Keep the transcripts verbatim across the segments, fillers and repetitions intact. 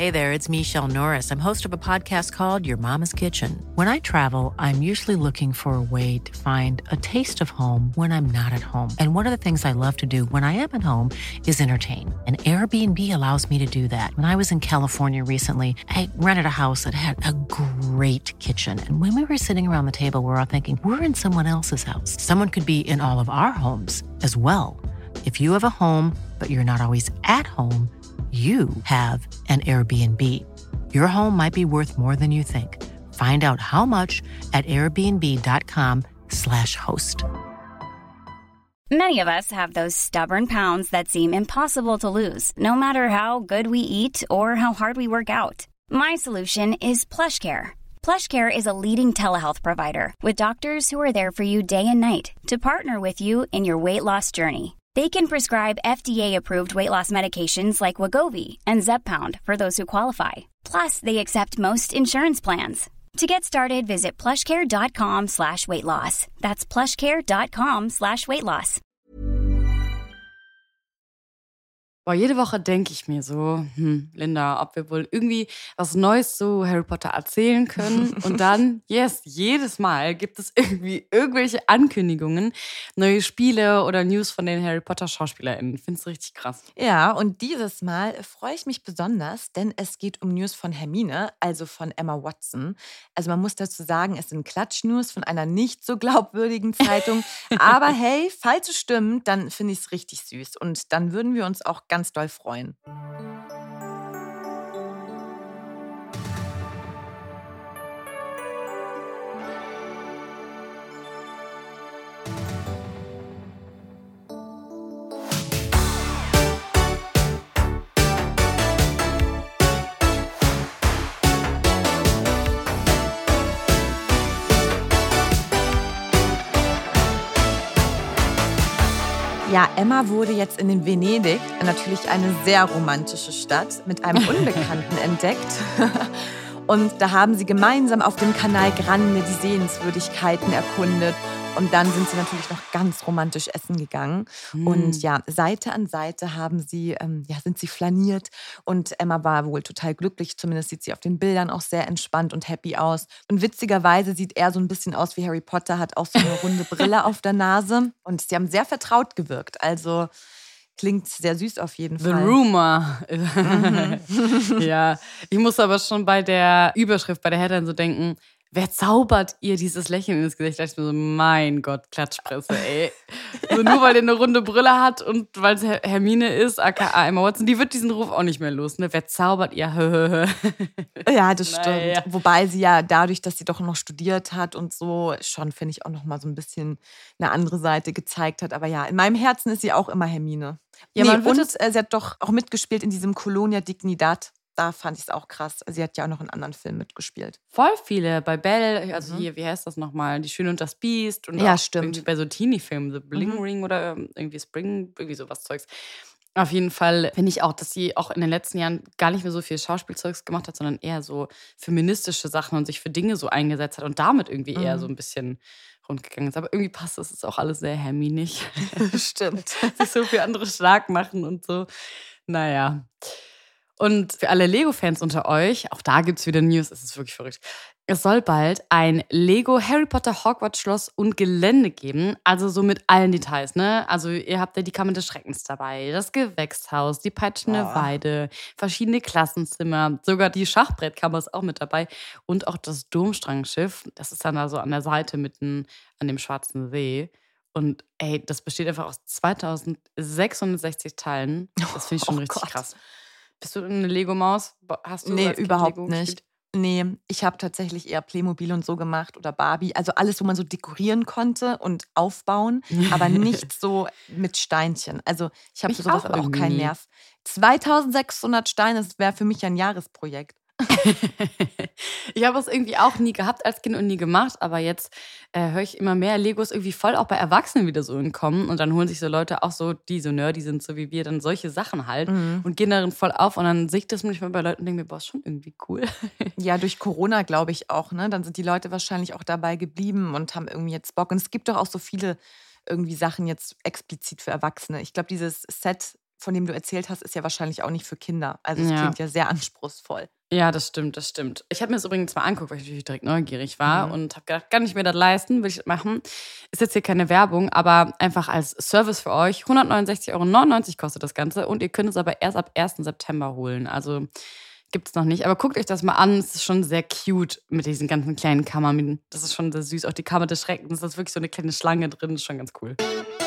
Hey there, it's Michelle Norris. I'm host of a podcast called Your Mama's Kitchen. When I travel, I'm usually looking for a way to find a taste of home when I'm not at home. And one of the things I love to do when I am at home is entertain. And Airbnb allows me to do that. When I was in California recently, I rented a house that had a great kitchen. And when we were sitting around the table, we were all thinking, we're in someone else's house. Someone could be in all of our homes as well. If you have a home, but you're not always at home, you have an Airbnb. Your home might be worth more than you think. Find out how much at airbnb.com slash host. Many of us have those stubborn pounds that seem impossible to lose, no matter how good we eat or how hard we work out. My solution is PlushCare. PlushCare is a leading telehealth provider with doctors who are there for you day and night to partner with you in your weight loss journey. They can prescribe F D A-approved weight loss medications like Wegovy and Zepbound for those who qualify. Plus, they accept most insurance plans. To get started, visit plushcare.com slash weight loss. That's plushcare.com slash weight loss. Boah, jede Woche denke ich mir so, hm, Linda, ob wir wohl irgendwie was Neues zu Harry Potter erzählen können. Und dann, yes, jedes Mal gibt es irgendwie irgendwelche Ankündigungen, neue Spiele oder News von den Harry Potter SchauspielerInnen. Find's richtig krass. Ja, und dieses Mal freue ich mich besonders, denn es geht um News von Hermine, also von Emma Watson. Also man muss dazu sagen, es sind Klatsch-News von einer nicht so glaubwürdigen Zeitung. Aber hey, falls es stimmt, dann finde ich es richtig süß. Und dann würden wir uns auch ganz doll freuen. Ja, Emma wurde jetzt in Venedig, natürlich eine sehr romantische Stadt, mit einem Unbekannten entdeckt. Und da haben sie gemeinsam auf dem Kanal Grande die Sehenswürdigkeiten erkundet. Und dann sind sie natürlich noch ganz romantisch essen gegangen. Mm. Und ja, Seite an Seite haben sie, ähm, ja, sind sie flaniert. Und Emma war wohl total glücklich. Zumindest sieht sie auf den Bildern auch sehr entspannt und happy aus. Und witzigerweise sieht er so ein bisschen aus wie Harry Potter, hat auch so eine runde Brille auf der Nase. Und sie haben sehr vertraut gewirkt. Also klingt sehr süß auf jeden The Fall. The Rumor. Mhm. Ja, ich muss aber schon bei der Überschrift, bei der Headline so denken, wer zaubert ihr dieses Lächeln ins Gesicht? Da dachte ich mir so, mein Gott, Klatschpresse, ey. So nur weil der eine runde Brille hat und weil es Hermine ist, aka Emma Watson, die wird diesen Ruf auch nicht mehr los, ne? Wer zaubert ihr? Ja, das stimmt. Naja. Wobei sie ja dadurch, dass sie doch noch studiert hat und so, schon, finde ich, auch noch mal so ein bisschen eine andere Seite gezeigt hat. Aber ja, in meinem Herzen ist sie auch immer Hermine. Ja, Nee, man wird und- es, äh, sie hat doch auch mitgespielt in diesem Colonia Dignidad. Da fand ich es auch krass. Sie hat ja auch noch in anderen Filmen mitgespielt. Voll viele. Bei Belle, also hier, wie heißt das nochmal? Die Schöne und das Biest. Und Ja, auch stimmt. irgendwie bei so Teenie-Filmen, so Bling Ring oder irgendwie Spring, irgendwie sowas Zeugs. Auf jeden Fall finde ich auch, dass sie auch in den letzten Jahren gar nicht mehr so viel Schauspielzeugs gemacht hat, sondern eher so feministische Sachen und sich für Dinge so eingesetzt hat und damit irgendwie eher so ein bisschen rundgegangen ist. Aber irgendwie passt das, ist auch alles sehr herminig. Stimmt. Sich so für andere stark machen und so. Naja. Und für alle Lego-Fans unter euch, auch da gibt es wieder News, es ist wirklich verrückt. Es soll bald ein Lego Harry Potter Hogwarts Schloss und Gelände geben, also so mit allen Details, ne? Also ihr habt ja die Kammer des Schreckens dabei, das Gewächshaus, die peitschende Oh. Weide, verschiedene Klassenzimmer, sogar die Schachbrettkammer ist auch mit dabei und auch das Durmstrangschiff, das ist dann da so an der Seite mitten an dem Schwarzen See. Und ey, das besteht einfach aus zweitausendsechshundertsechzig Teilen. Das finde ich schon Oh richtig Gott. krass. Bist du eine Lego-Maus? Hast du Nee, als Kind überhaupt Lego nicht. gespielt? Nee, ich habe tatsächlich eher Playmobil und so gemacht oder Barbie. Also alles, wo man so dekorieren konnte und aufbauen, aber nicht so mit Steinchen. Also ich habe Mich für sowas auch aber auch irgendwie keinen nie. Nerv. zweitausendsechshundert Steine, das wäre für mich ein Jahresprojekt. Ich habe es irgendwie auch nie gehabt als Kind und nie gemacht, aber jetzt äh, höre ich immer mehr Legos irgendwie voll auch bei Erwachsenen wieder so entkommen und dann holen sich so Leute auch so, die so nerdy sind, so wie wir, dann solche Sachen halt und gehen darin voll auf und dann sehe ich das manchmal bei Leuten und denke mir, boah, ist schon irgendwie cool. Ja, durch Corona glaube ich auch, ne? Dann sind die Leute wahrscheinlich auch dabei geblieben und haben irgendwie jetzt Bock. Und es gibt doch auch so viele irgendwie Sachen jetzt explizit für Erwachsene. Ich glaube, dieses Set von dem du erzählt hast, ist ja wahrscheinlich auch nicht für Kinder. Also es Ja. klingt ja sehr anspruchsvoll. Ja, das stimmt, das stimmt. Ich habe mir das übrigens mal angeguckt, weil ich natürlich direkt neugierig war Mhm. und habe gedacht, kann ich mir das leisten, will ich das machen. Ist jetzt hier keine Werbung, aber einfach als Service für euch. hundertneunundsechzig Euro neunundneunzig kostet das Ganze und ihr könnt es aber erst ab ersten September holen. Also gibt es noch nicht. Aber guckt euch das mal an. Es ist schon sehr cute mit diesen ganzen kleinen Kammern. Das ist schon sehr süß. Auch die Kammer des Schreckens, da ist wirklich so eine kleine Schlange drin. Das ist schon ganz cool.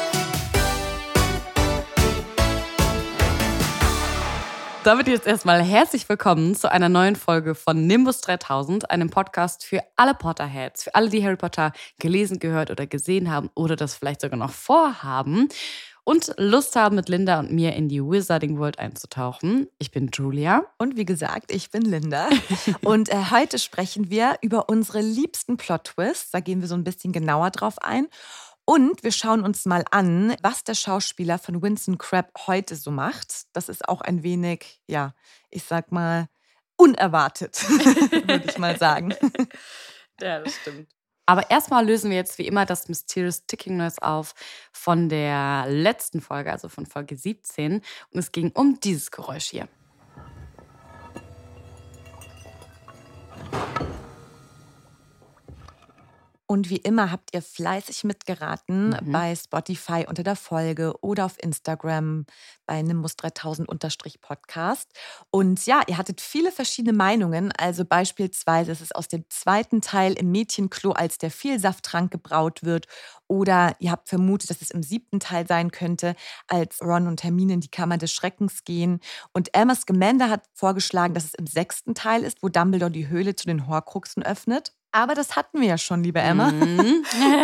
Damit jetzt erstmal herzlich willkommen zu einer neuen Folge von Nimbus dreitausend, einem Podcast für alle Potterheads, für alle, die Harry Potter gelesen, gehört oder gesehen haben oder das vielleicht sogar noch vorhaben und Lust haben, mit Linda und mir in die Wizarding World einzutauchen. Ich bin Julia. Und wie gesagt, ich bin Linda. Und äh, heute sprechen wir über unsere liebsten Plot-Twists. Da gehen wir so ein bisschen genauer drauf ein. Und wir schauen uns mal an, was der Schauspieler von Winston Crabbe heute so macht. Das ist auch ein wenig, ja, ich sag mal, unerwartet, würde ich mal sagen. Ja, das stimmt. Aber erstmal lösen wir jetzt wie immer das Mysterious Ticking Noise auf von der letzten Folge, also von Folge siebzehn. Und es ging um dieses Geräusch hier. Und wie immer habt ihr fleißig mitgeraten Mhm. bei Spotify unter der Folge oder auf Instagram bei Nimbus dreitausend Podcast. Und ja, ihr hattet viele verschiedene Meinungen. Also beispielsweise ist es aus dem zweiten Teil im Mädchenklo, als der Vielsafttrank gebraut wird. Oder ihr habt vermutet, dass es im siebten Teil sein könnte, als Ron und Hermine in die Kammer des Schreckens gehen. Und Emma Scamander hat vorgeschlagen, dass es im sechsten Teil ist, wo Dumbledore die Höhle zu den Horcruxen öffnet. Aber das hatten wir ja schon, liebe Emma. Mhm.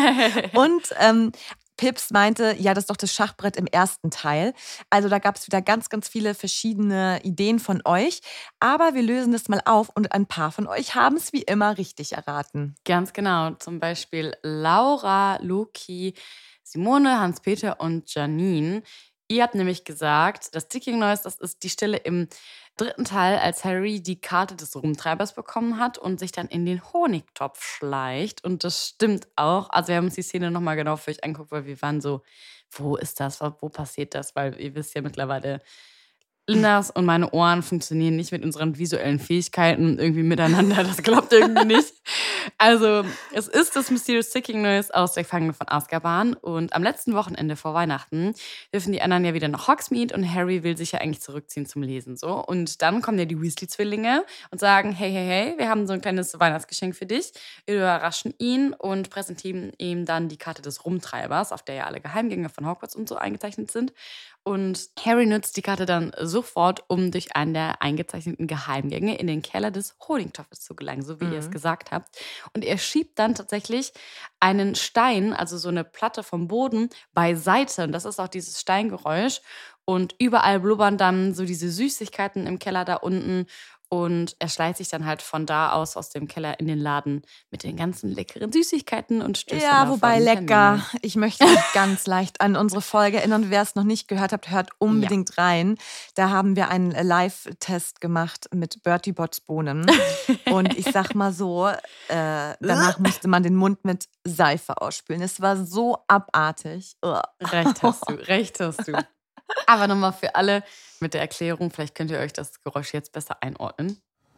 Und ähm, Pips meinte, ja, das ist doch das Schachbrett im ersten Teil. Also da gab es wieder ganz, ganz viele verschiedene Ideen von euch. Aber wir lösen das mal auf und ein paar von euch haben es wie immer richtig erraten. Ganz genau. Zum Beispiel Laura, Loki, Simone, Hans-Peter und Janine. Ihr habt nämlich gesagt, das Ticking Noise, das ist die Stelle im dritten Teil, als Harry die Karte des Rumtreibers bekommen hat und sich dann in den Honigtopf schleicht. Und das stimmt auch. Also wir haben uns die Szene nochmal genau für euch angeguckt, weil wir waren so, wo ist das, wo passiert das? Weil ihr wisst ja mittlerweile, Lindas und meine Ohren funktionieren nicht mit unseren visuellen Fähigkeiten irgendwie miteinander. Das klappt irgendwie nicht. Also, es ist das Mysterious Ticking Noise aus der Gefangene von Azkaban. Und am letzten Wochenende vor Weihnachten dürfen die anderen ja wieder nach Hogsmeade und Harry will sich ja eigentlich zurückziehen zum Lesen. So. Und dann kommen ja die Weasley-Zwillinge und sagen, hey, hey, hey, wir haben so ein kleines Weihnachtsgeschenk für dich. Wir überraschen ihn und präsentieren ihm dann die Karte des Rumtreibers, auf der ja alle Geheimgänge von Hogwarts und so eingezeichnet sind. Und Harry nutzt die Karte dann sofort, um durch einen der eingezeichneten Geheimgänge in den Keller des Honigtopfes zu gelangen, so wie Mhm. ihr es gesagt habt. Und er schiebt dann tatsächlich einen Stein, also so eine Platte vom Boden, beiseite. Und das ist auch dieses Steingeräusch. Und überall blubbern dann so diese Süßigkeiten im Keller da unten. Und er schleicht sich dann halt von da aus, aus dem Keller in den Laden mit den ganzen leckeren Süßigkeiten und Stößchen. Ja, da wobei von lecker. Hermine. Ich möchte mich ganz leicht an unsere Folge erinnern. Wer es noch nicht gehört hat, hört unbedingt rein. Da haben wir einen Live-Test gemacht mit Bertie Botts Bohnen. Und ich sag mal so, äh, danach musste man den Mund mit Seife ausspülen. Es war so abartig. Ugh. Recht hast du, recht hast du. Aber nochmal für alle mit der Erklärung, vielleicht könnt ihr euch das Geräusch jetzt besser einordnen.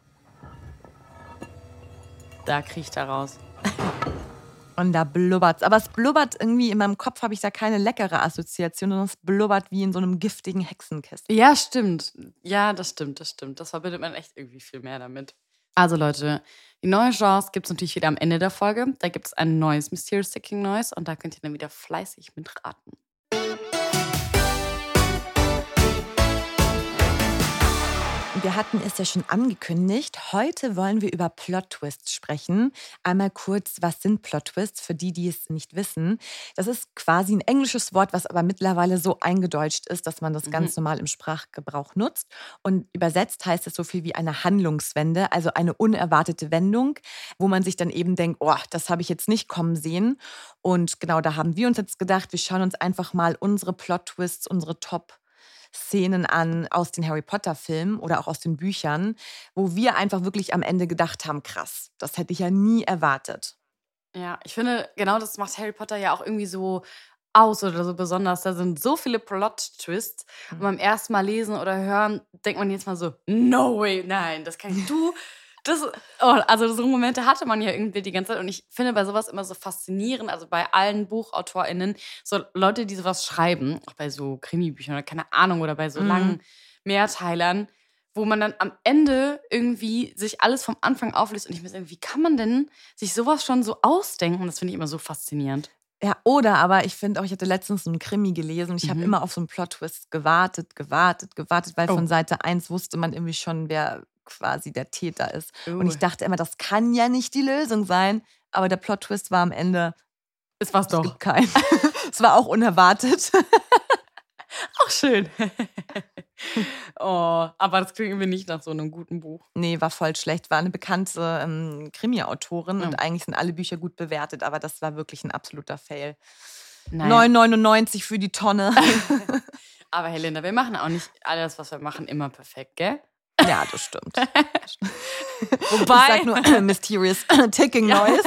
Da kriecht er raus. Und da blubbert's. Aber es blubbert irgendwie, in meinem Kopf habe ich da keine leckere Assoziation, sondern es blubbert wie in so einem giftigen Hexenkissen. Ja, stimmt. Ja, das stimmt, das stimmt. Das verbindet man echt irgendwie viel mehr damit. Also Leute, die neue Chance gibt es natürlich wieder am Ende der Folge. Da gibt es ein neues Mysterious Ticking Noise und da könnt ihr dann wieder fleißig mitraten. Wir hatten es ja schon angekündigt. Heute wollen wir über Plot-Twists sprechen. Einmal kurz, was sind Plot-Twists für die, die es nicht wissen? Das ist quasi ein englisches Wort, was aber mittlerweile so eingedeutscht ist, dass man das Mhm. ganz normal im Sprachgebrauch nutzt. Und übersetzt heißt es so viel wie eine Handlungswende, also eine unerwartete Wendung, wo man sich dann eben denkt, oh, das habe ich jetzt nicht kommen sehen. Und genau da haben wir uns jetzt gedacht, wir schauen uns einfach mal unsere Plot-Twists, unsere Top Szenen an aus den Harry Potter-Filmen oder auch aus den Büchern, wo wir einfach wirklich am Ende gedacht haben, krass, das hätte ich ja nie erwartet. Ja, ich finde, genau das macht Harry Potter ja auch irgendwie so aus oder so besonders. Da sind so viele Plot-Twists. Und beim ersten Mal lesen oder hören, denkt man jetzt mal so, no way, nein, das kann du. Das, oh, also so Momente hatte man ja irgendwie die ganze Zeit. Und ich finde bei sowas immer so faszinierend, also bei allen BuchautorInnen, so Leute, die sowas schreiben, auch bei so Krimi-Büchern oder keine Ahnung, oder bei so Mhm. langen Mehrteilern, wo man dann am Ende irgendwie sich alles vom Anfang aufliest. Und ich mir denke, wie kann man denn sich sowas schon so ausdenken? Das finde ich immer so faszinierend. Ja, oder aber ich finde auch, ich hatte letztens so einen Krimi gelesen und ich habe Mhm. immer auf so einen Plot-Twist gewartet, gewartet, gewartet, weil Oh. von Seite eins wusste man irgendwie schon, wer quasi der Täter ist. Und Uh. ich dachte immer, das kann ja nicht die Lösung sein. Aber der Plot-Twist war am Ende, Es war's es doch. gibt keinen. Es war auch unerwartet. Auch schön. Oh, aber das klingt irgendwie nicht nach so einem guten Buch. Nee, war voll schlecht. War eine bekannte ähm, Krimi-Autorin und Ja. eigentlich sind alle Bücher gut bewertet, aber das war wirklich ein absoluter Fail. Naja. neun neunundneunzig für die Tonne. Aber Helena, wir machen auch nicht alles, was wir machen, immer perfekt, gell? Ja, das stimmt. Wobei, Ich sag nur äh, Mysterious Ticking Noise.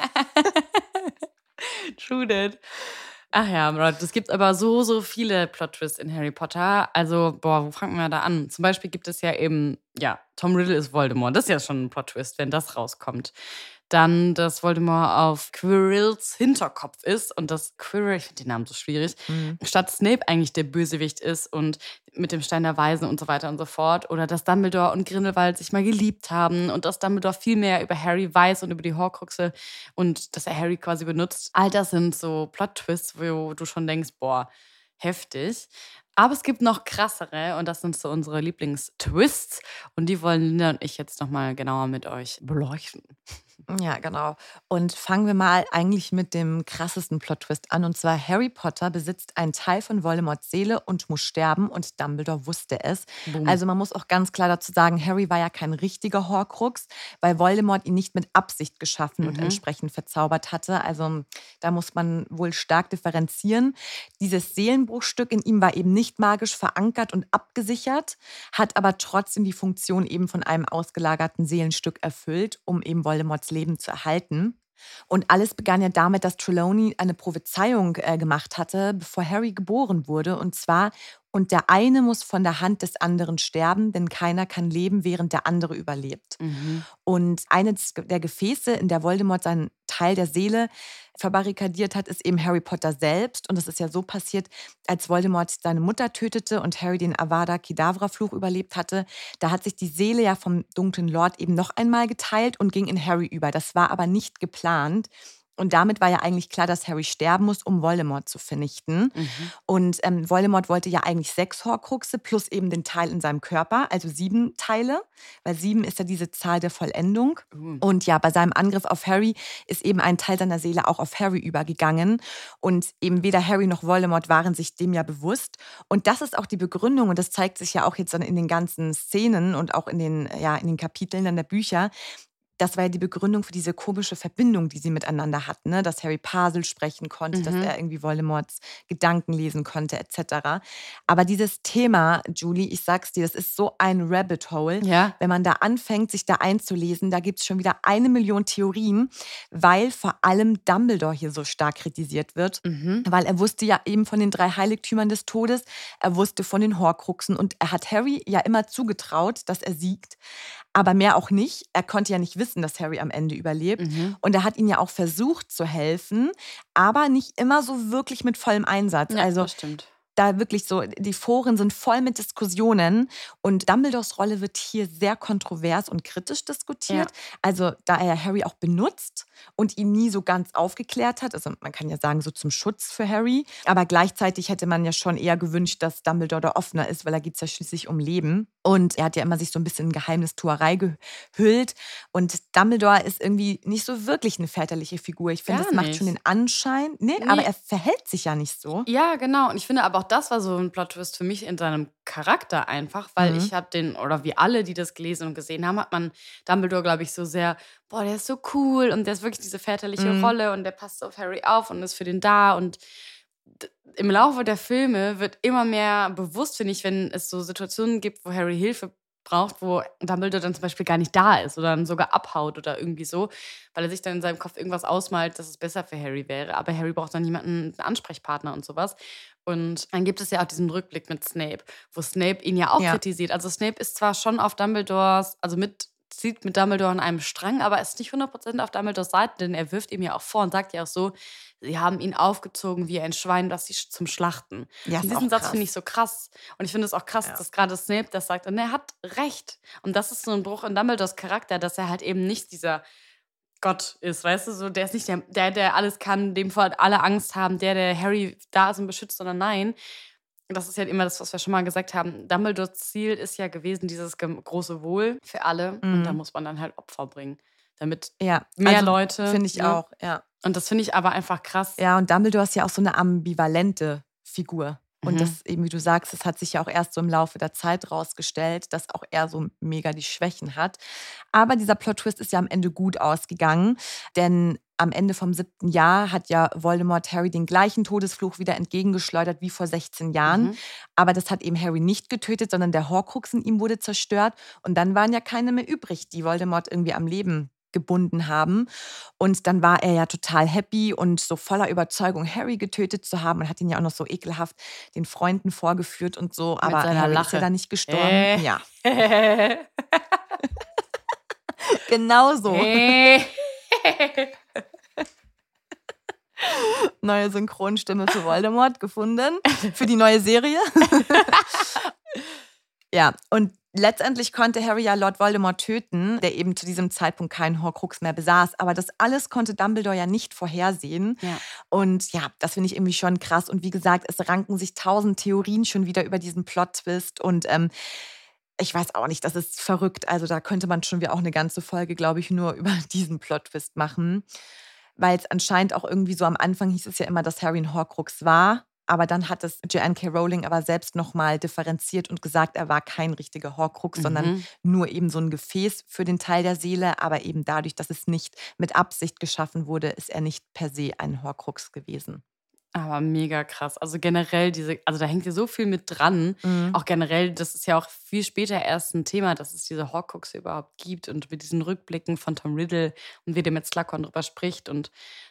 true that. Ach ja, Leute, es gibt aber so, so viele Plot-Twists in Harry Potter. Also, boah, wo fangen wir da an? Zum Beispiel gibt es ja eben, ja, Tom Riddle ist Voldemort. Das ist ja schon ein Plot-Twist, wenn das rauskommt. Dann, dass Voldemort auf Quirrells Hinterkopf ist und dass Quirrell, ich finde den Namen so schwierig, Mhm. statt Snape eigentlich der Bösewicht ist und mit dem Stein der Weisen und so weiter und so fort. Oder dass Dumbledore und Grindelwald sich mal geliebt haben und dass Dumbledore viel mehr über Harry weiß und über die Horcruxe und dass er Harry quasi benutzt. All das sind so Plot-Twists, wo du schon denkst, boah, heftig. Aber es gibt noch krassere und das sind so unsere Lieblingstwists und die wollen Linda und ich jetzt nochmal genauer mit euch beleuchten. Ja, genau. Und fangen wir mal eigentlich mit dem krassesten Plot-Twist an. Und zwar Harry Potter besitzt einen Teil von Voldemorts Seele und muss sterben und Dumbledore wusste es. Boom. Also man muss auch ganz klar dazu sagen, Harry war ja kein richtiger Horcrux, weil Voldemort ihn nicht mit Absicht geschaffen und Mhm. entsprechend verzaubert hatte. Also da muss man wohl stark differenzieren. Dieses Seelenbruchstück in ihm war eben nicht magisch verankert und abgesichert, hat aber trotzdem die Funktion eben von einem ausgelagerten Seelenstück erfüllt, um eben Voldemorts Leben zu erhalten. Und alles begann ja damit, dass Trelawney eine Prophezeiung äh, gemacht hatte, bevor Harry geboren wurde. Und zwar, und der eine muss von der Hand des anderen sterben, denn keiner kann leben, während der andere überlebt. Mhm. Und eines der Gefäße, in der Voldemort seinen Teil der Seele verbarrikadiert hat, ist eben Harry Potter selbst. Und es ist ja so passiert, als Voldemort seine Mutter tötete und Harry den Avada Kedavra-Fluch überlebt hatte, da hat sich die Seele ja vom dunklen Lord eben noch einmal geteilt und ging in Harry über. Das war aber nicht geplant. Und damit war ja eigentlich klar, dass Harry sterben muss, um Voldemort zu vernichten. Mhm. Und ähm, Voldemort wollte ja eigentlich sechs Horcruxe plus eben den Teil in seinem Körper, also sieben Teile, weil sieben ist ja diese Zahl der Vollendung. Uh. Und ja, bei seinem Angriff auf Harry ist eben ein Teil seiner Seele auch auf Harry übergegangen. Und eben weder Harry noch Voldemort waren sich dem ja bewusst. Und das ist auch die Begründung, und das zeigt sich ja auch jetzt dann in den ganzen Szenen und auch in den, ja, in den Kapiteln dann der Bücher. Das war ja die Begründung für diese komische Verbindung, die sie miteinander hatten, ne? Dass Harry Parsel sprechen konnte, Mhm. dass er irgendwie Voldemorts Gedanken lesen konnte, et cetera. Aber dieses Thema, Julie, ich sag's dir, das ist so ein Rabbit Hole. Ja. Wenn man da anfängt, sich da einzulesen, da gibt's schon wieder eine Million Theorien, weil vor allem Dumbledore hier so stark kritisiert wird. Mhm. Weil er wusste ja eben von den drei Heiligtümern des Todes, er wusste von den Horcruxen und er hat Harry ja immer zugetraut, dass er siegt, aber mehr auch nicht. Er konnte ja nicht wissen, dass Harry am Ende überlebt. Mhm. Und er hat ihn ja auch versucht zu helfen, aber nicht immer so wirklich mit vollem Einsatz. Ja, Also das stimmt. da wirklich so, die Foren sind voll mit Diskussionen und Dumbledores Rolle wird hier sehr kontrovers und kritisch diskutiert. Also da er Harry auch benutzt und ihn nie so ganz aufgeklärt hat, also man kann ja sagen so zum Schutz für Harry, aber gleichzeitig hätte man ja schon eher gewünscht, dass Dumbledore da offener ist, weil da geht es ja schließlich um Leben. Und er hat ja immer sich so ein bisschen in Geheimnistuerei gehüllt und Dumbledore ist irgendwie nicht so wirklich eine väterliche Figur. Ich finde, Gar das macht nicht. schon den Anschein. Nee, Nee. aber er verhält sich ja nicht so. Ja, genau. Und ich finde aber auch das war so ein Plot-Twist für mich in seinem Charakter einfach, weil Mhm. ich habe den, oder wie alle, die das gelesen und gesehen haben, hat man Dumbledore, glaube ich, so sehr, boah, der ist so cool und der ist wirklich diese väterliche Mhm. Rolle und der passt auf Harry auf und ist für den da und d- im Laufe der Filme wird immer mehr bewusst, finde ich, wenn es so Situationen gibt, wo Harry Hilfe braucht, wo Dumbledore dann zum Beispiel gar nicht da ist oder dann sogar abhaut oder irgendwie so, weil er sich dann in seinem Kopf irgendwas ausmalt, dass es besser für Harry wäre. Aber Harry braucht dann jemanden, einen Ansprechpartner und sowas. Und dann gibt es ja auch diesen Rückblick mit Snape, wo Snape ihn ja auch Ja. kritisiert. Also Snape ist zwar schon auf Dumbledores, also mit zieht mit Dumbledore an einem Strang, aber ist nicht hundert Prozent auf Dumbledores Seite, denn er wirft ihm ja auch vor und sagt ja auch so, sie haben ihn aufgezogen wie ein Schwein, das sie zum Schlachten. Ja, und ist diesen auch Satz krass. finde ich so krass. Und ich finde es auch krass, Ja. dass gerade Snape das sagt. Und er hat recht. Und das ist so ein Bruch in Dumbledores Charakter, dass er halt eben nicht dieser Gott ist, weißt du, so, der ist nicht der, der, der alles kann, dem vor alle Angst haben, der, der Harry da ist und beschützt, sondern nein. Das ist ja immer das, was wir schon mal gesagt haben. Dumbledores Ziel ist ja gewesen, dieses gem- große Wohl für alle. Und da muss man dann halt Opfer bringen, damit Ja, mehr also, Leute. Finde ich ne? auch, ja. Und das finde ich aber einfach krass. Ja, und Dumbledore ist ja auch so eine ambivalente Figur. Und Mhm. das eben, wie du sagst, das hat sich ja auch erst so im Laufe der Zeit rausgestellt, dass auch er so mega die Schwächen hat. Aber dieser Plot-Twist ist ja am Ende gut ausgegangen, denn am Ende vom siebten Jahr hat ja Voldemort Harry den gleichen Todesfluch wieder entgegengeschleudert wie vor sechzehn Jahren. Mhm. Aber das hat eben Harry nicht getötet, sondern der Horcrux in ihm wurde zerstört. Und dann waren ja keine mehr übrig, die Voldemort irgendwie am Leben gebunden haben. Und dann war er ja total happy und so voller Überzeugung, Harry getötet zu haben und hat ihn ja auch noch so ekelhaft den Freunden vorgeführt und so. Aber seiner Harry ist Lache. ja da nicht gestorben. Äh. Ja, genau so. Neue Synchronstimme für Voldemort gefunden. Für die neue Serie. Ja, und letztendlich konnte Harry ja Lord Voldemort töten, der eben zu diesem Zeitpunkt keinen Horcrux mehr besaß. Aber das alles konnte Dumbledore ja nicht vorhersehen. Ja. Und ja, das finde ich irgendwie schon krass. Und wie gesagt, es ranken sich tausend Theorien schon wieder über diesen Plot-Twist. Und ähm, ich weiß auch nicht, das ist verrückt. Also da könnte man schon wieder auch eine ganze Folge, glaube ich, nur über diesen Plot-Twist machen. Weil es anscheinend auch irgendwie so am Anfang hieß es ja immer, dass Harry ein Horcrux war. Aber dann hat es J K Rowling aber selbst nochmal differenziert und gesagt, er war kein richtiger Horcrux, Mhm. sondern nur eben so ein Gefäß für den Teil der Seele. Aber eben dadurch, dass es nicht mit Absicht geschaffen wurde, ist er nicht per se ein Horcrux gewesen. Aber mega krass. Also generell diese, also da hängt ja so viel mit dran. Mhm. Auch generell, das ist ja auch viel später erst ein Thema, dass es diese Horcruxe überhaupt gibt und mit diesen Rückblicken von Tom Riddle und wie der mit Slughorn drüber spricht und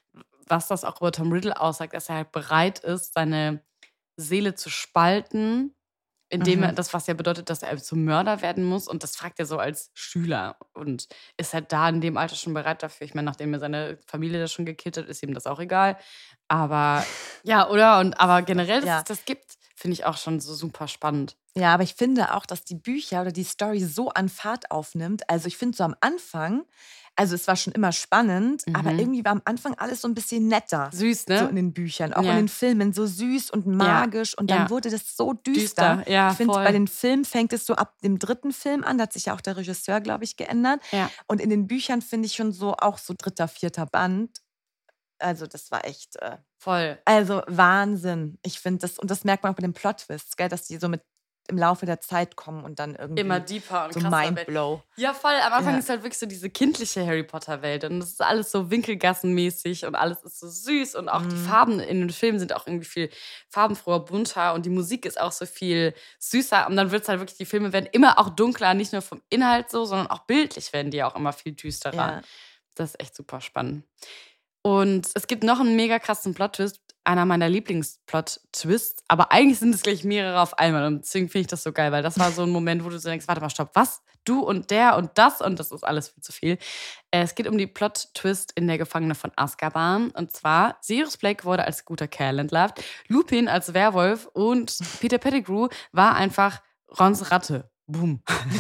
was das auch über Tom Riddle aussagt, dass er halt bereit ist, seine Seele zu spalten, indem er, Mhm. das was ja bedeutet, dass er zum Mörder werden muss und das fragt er so als Schüler und ist halt da in dem Alter schon bereit dafür. Ich meine, nachdem er seine Familie da schon gekillt hat, ist ihm das auch egal. Aber ja, oder? Und aber generell, dass Ja. es das gibt, finde ich auch schon so super spannend. Ja, aber ich finde auch, dass die Bücher oder die Story so an Fahrt aufnimmt. Also ich finde so am Anfang, also es war schon immer spannend, Mhm. aber irgendwie war am Anfang alles so ein bisschen netter. Süß, ne? So in den Büchern, auch Ja. in den Filmen, so süß und magisch. Und dann ja. wurde das so düster. Düster, ja, ich finde, voll. bei den Filmen fängt es so ab dem dritten Film an. Da hat sich ja auch der Regisseur, glaube ich, geändert. Ja. Und in den Büchern finde ich schon so auch so dritter, vierter Band. Also das war echt, äh, Voll. also Wahnsinn. Ich finde das, und das merkt man auch bei den Plot-Twists, gell, dass die so mit im Laufe der Zeit kommen und dann irgendwie Immer deeper und so krasser. Mindblow. Ja, voll. Am Anfang Ja. ist halt wirklich so diese kindliche Harry Potter-Welt. Und das ist alles so winkelgassenmäßig und alles ist so süß. Und auch die Mhm. Farben in den Filmen sind auch irgendwie viel farbenfroher, bunter. Und die Musik ist auch so viel süßer. Und dann wird es halt wirklich, die Filme werden immer auch dunkler. Nicht nur vom Inhalt so, sondern auch bildlich werden die auch immer viel düsterer. Ja. Das ist echt super spannend. Und es gibt noch einen mega krassen Plot-Twist. Einer meiner Lieblings-Plot-Twists. Aber eigentlich sind es gleich mehrere auf einmal. Und deswegen finde ich das so geil, weil das war so ein Moment, wo du so denkst, warte mal, stopp, was? Du und der und das und das ist alles viel zu viel. Äh, Es geht um die Plot-Twist in der Gefangene von Azkaban. Und zwar, Sirius Black wurde als guter Kerl entlarvt, Lupin als Werwolf und Peter Pettigrew war einfach Rons Ratte. Boom.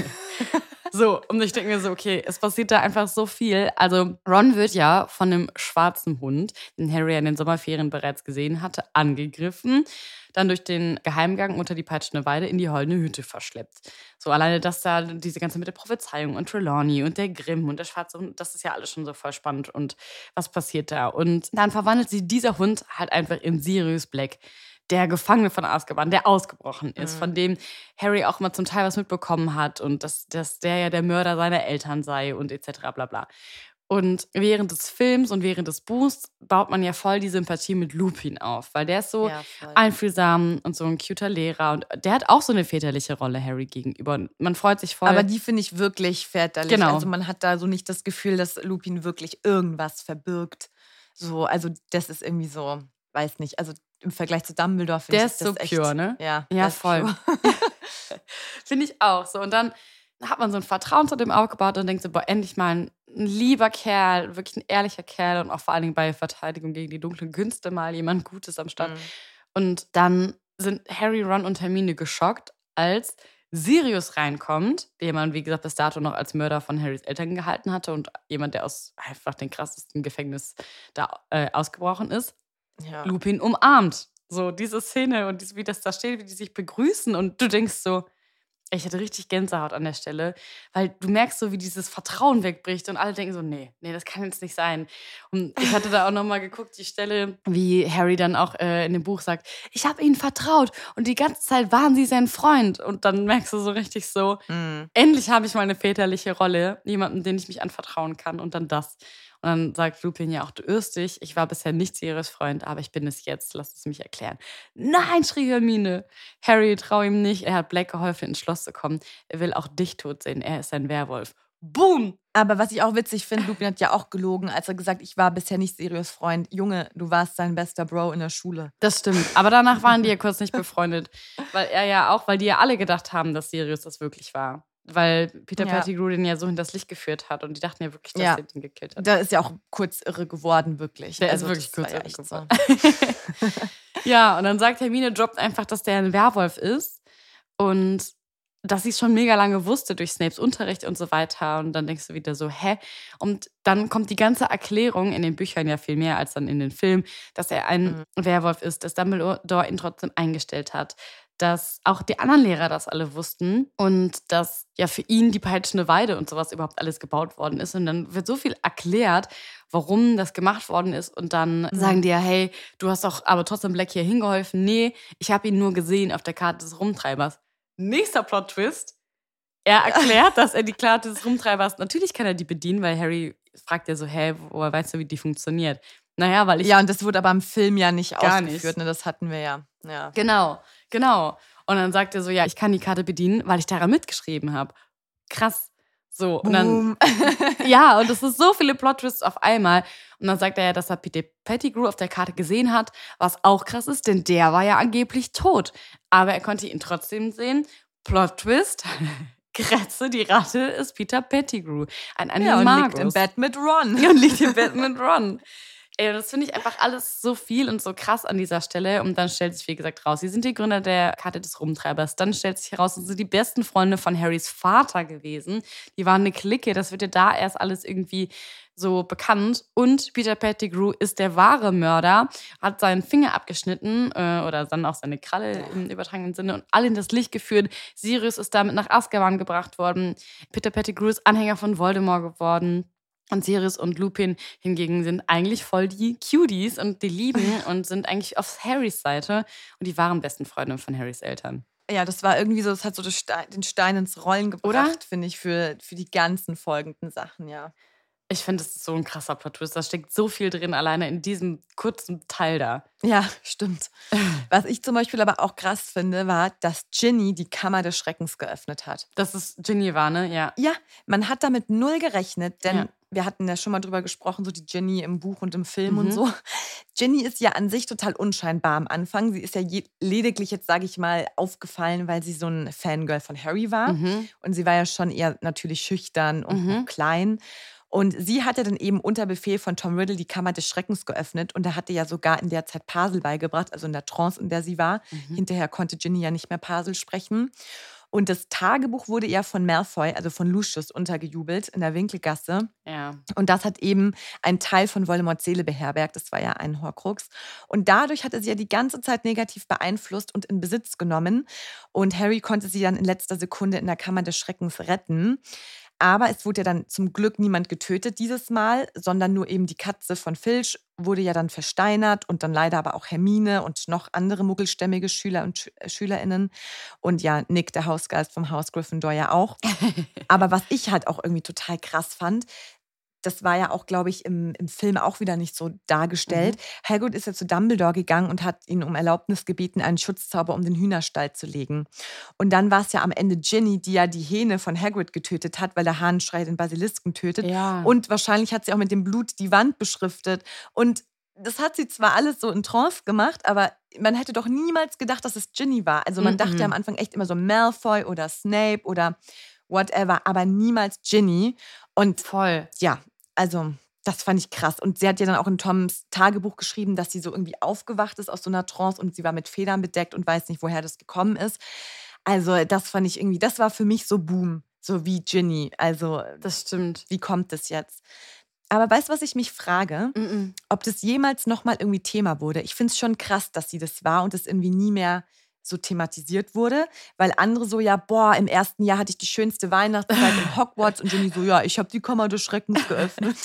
So, und ich denke mir so, okay, es passiert da einfach so viel. Also Ron wird ja von einem schwarzen Hund, den Harry in den Sommerferien bereits gesehen hatte, angegriffen, dann durch den Geheimgang unter die peitschende Weide in die Heulende Hütte verschleppt. So alleine das da, diese ganze mit der Prophezeiung und Trelawney und der Grimm und der schwarze Hund, das ist ja alles schon so voll spannend und was passiert da? Und dann verwandelt sich dieser Hund halt einfach in Sirius Black, der Gefangene von Azkaban, der ausgebrochen ist, Mhm. von dem Harry auch mal zum Teil was mitbekommen hat und dass, dass der ja der Mörder seiner Eltern sei und et cetera bla bla. Und während des Films und während des Buchs baut man ja voll die Sympathie mit Lupin auf, weil der ist so Ja, voll. einfühlsam und so ein cuter Lehrer. Und der hat auch so eine väterliche Rolle Harry gegenüber. Und man freut sich voll. Aber die finde ich wirklich väterlich. Genau. Also man hat da so nicht das Gefühl, dass Lupin wirklich irgendwas verbirgt. So, also das ist irgendwie so, weiß nicht. Also im Vergleich zu Dumbledore finde Der ich ist das so echt, pure, ne? Ja, Ja, der ist voll. pure. Finde ich auch so. Und dann hat man so ein Vertrauen zu dem aufgebaut und denkt so, boah, endlich mal ein, ein lieber Kerl, wirklich ein ehrlicher Kerl und auch vor allen Dingen bei Verteidigung gegen die dunklen Künste mal jemand Gutes am Start. Mhm. Und dann sind Harry, Ron und Hermine geschockt, als Sirius reinkommt, den man, wie gesagt, bis dato noch als Mörder von Harrys Eltern gehalten hatte und jemand, der aus einfach dem krassesten Gefängnis da äh, ausgebrochen ist, Ja. Lupin umarmt. So diese Szene und wie das da steht, wie die sich begrüßen und du denkst so, ich hatte richtig Gänsehaut an der Stelle, weil du merkst so, wie dieses Vertrauen wegbricht und alle denken so, nee, nee, das kann jetzt nicht sein. Und ich hatte da auch nochmal geguckt, die Stelle, wie Harry dann auch äh, in dem Buch sagt, ich habe ihnen vertraut und die ganze Zeit waren sie sein Freund. Und dann merkst du so richtig so, Mhm. endlich habe ich mal eine väterliche Rolle, jemanden, den ich mich anvertrauen kann und dann das. Und dann sagt Lupin ja auch, du irrst dich, ich war bisher nicht Sirius Freund, aber ich bin es jetzt, lass es mich erklären. Nein, schrie Hermine. Harry, trau ihm nicht, er hat Black geholfen, ins Schloss zu kommen. Er will auch dich tot sehen, er ist ein Werwolf. Boom! Aber was ich auch witzig finde, Lupin hat ja auch gelogen, als er gesagt, ich war bisher nicht Sirius Freund. Junge, du warst sein bester Bro in der Schule. Das stimmt, aber danach waren die ja kurz nicht befreundet, weil er ja auch, weil die ja alle gedacht haben, dass Sirius das wirklich war. Weil Peter Ja. Pettigrew den ja so hinters Licht geführt hat und die dachten ja wirklich, dass Ja. er den gekillt hat. Da ist ja auch kurz irre geworden, wirklich. Der also, ist wirklich das war kurz ja irre echt geworden. so. Ja, und dann sagt Hermine, droppt einfach, dass der ein Werwolf ist und dass sie es schon mega lange wusste durch Snapes Unterricht und so weiter. Und dann denkst du wieder so, hä? Und dann kommt die ganze Erklärung in den Büchern ja viel mehr als dann in den Filmen, dass er ein Mhm. Werwolf ist, dass Dumbledore ihn trotzdem eingestellt hat, dass auch die anderen Lehrer das alle wussten und dass ja für ihn die peitschende Weide und sowas überhaupt alles gebaut worden ist. Und dann wird so viel erklärt, warum das gemacht worden ist. Und dann Mhm. sagen die ja, hey, du hast doch aber trotzdem Black hier hingeholfen. Nee, ich habe ihn nur gesehen auf der Karte des Rumtreibers. Nächster Plot-Twist. Er erklärt, dass er die Karte des Rumtreibers, natürlich kann er die bedienen, weil Harry fragt ja so, hä, woher weißt du, wie die funktioniert? Naja, weil ich... Ja, und das wurde aber im Film ja nicht Gar ausgeführt. Ne? Das hatten wir ja. ja. Genau, genau. Und dann sagt er so, ja, ich kann die Karte bedienen, weil ich daran mitgeschrieben habe. Krass. So, und dann, Boom. ja, und es ist so viele Plot-Twists auf einmal. Und dann sagt er ja, dass er Peter Pettigrew auf der Karte gesehen hat, was auch krass ist, denn der war ja angeblich tot. Aber er konnte ihn trotzdem sehen. Plot-Twist. Kretze, die Ratte ist Peter Pettigrew. Ein Ja, und Animagus. liegt im Bett mit Ron. Und liegt im Bett mit Ron. Ey, das finde ich einfach alles so viel und so krass an dieser Stelle. Und dann stellt sich, wie gesagt, raus, sie sind die Gründer der Karte des Rumtreibers. Dann stellt sich heraus, sie sind die besten Freunde von Harrys Vater gewesen. Die waren eine Clique, das wird ja da erst alles irgendwie so bekannt. Und Peter Pettigrew ist der wahre Mörder, hat seinen Finger abgeschnitten äh, oder dann auch seine Kralle im übertragenen Sinne und alle in das Licht geführt. Sirius ist damit nach Azkaban gebracht worden. Peter Pettigrew ist Anhänger von Voldemort geworden. Und Sirius und Lupin hingegen sind eigentlich voll die Cuties und die lieben und sind eigentlich auf Harrys Seite und die waren besten Freunde von Harrys Eltern. Ja, das war irgendwie so, das hat so das Stein, den Stein ins Rollen gebracht, finde ich, für, für die ganzen folgenden Sachen, ja. Ich finde, das ist so ein krasser Plot-Twist. Da steckt so viel drin, alleine in diesem kurzen Teil da. Ja, stimmt. Was ich zum Beispiel aber auch krass finde, war, dass Ginny die Kammer des Schreckens geöffnet hat. Dass es Ginny war, ne? Ja. Ja, man hat damit null gerechnet, denn Ja. wir hatten ja schon mal drüber gesprochen, so die Ginny im Buch und im Film Mhm. und so. Ginny ist ja an sich total unscheinbar am Anfang. Sie ist ja je, lediglich jetzt, sage ich mal, aufgefallen, weil sie so ein Fangirl von Harry war. Mhm. Und sie war ja schon eher natürlich schüchtern und Mhm. noch klein. Und sie hatte dann eben unter Befehl von Tom Riddle die Kammer des Schreckens geöffnet. Und er hatte ja sogar in der Zeit Parsel beigebracht, also in der Trance, in der sie war. Mhm. Hinterher konnte Ginny ja nicht mehr Parsel sprechen. Und das Tagebuch wurde ja von Malfoy, also von Lucius, untergejubelt in der Winkelgasse. Ja. Und das hat eben einen Teil von Voldemorts Seele beherbergt. Das war ja ein Horcrux. Und dadurch hat er sie ja die ganze Zeit negativ beeinflusst und in Besitz genommen. Und Harry konnte sie dann in letzter Sekunde in der Kammer des Schreckens retten. Aber es wurde ja dann zum Glück niemand getötet dieses Mal, sondern nur eben die Katze von Filch wurde ja dann versteinert und dann leider aber auch Hermine und noch andere muggelstämmige Schüler und Sch äh, SchülerInnen. Und ja, Nick, der Hausgeist vom Haus Gryffindor ja auch. Aber was ich halt auch irgendwie total krass fand, das war ja auch, glaube ich, im, im Film auch wieder nicht so dargestellt. Mhm. Hagrid ist ja zu Dumbledore gegangen und hat ihn um Erlaubnis gebeten, einen Schutzzauber um den Hühnerstall zu legen. Und dann war es ja am Ende Ginny, die ja die Hähne von Hagrid getötet hat, weil der Hahnenschrei den Basilisken tötet. Ja. Und wahrscheinlich hat sie auch mit dem Blut die Wand beschriftet. Und das hat sie zwar alles so in Trance gemacht, aber man hätte doch niemals gedacht, dass es Ginny war. Also man mhm. dachte ja am Anfang echt immer so Malfoy oder Snape oder whatever, aber niemals Ginny. Und voll. Ja, also das fand ich krass. Und sie hat ja dann auch in Toms Tagebuch geschrieben, dass sie so irgendwie aufgewacht ist aus so einer Trance und sie war mit Federn bedeckt und weiß nicht, woher das gekommen ist. Also das fand ich irgendwie, das war für mich so Boom, so wie Ginny. Also das stimmt. Wie kommt das jetzt? Aber weißt du, was ich mich frage? Mm-mm. Ob das jemals nochmal irgendwie Thema wurde. Ich finde es schon krass, dass sie das war und es irgendwie nie mehr so thematisiert wurde. Weil andere so, ja, boah, im ersten Jahr hatte ich die schönste Weihnachtszeit in Hogwarts und Jenny so, ja, ich habe die Kammer des Schreckens geöffnet.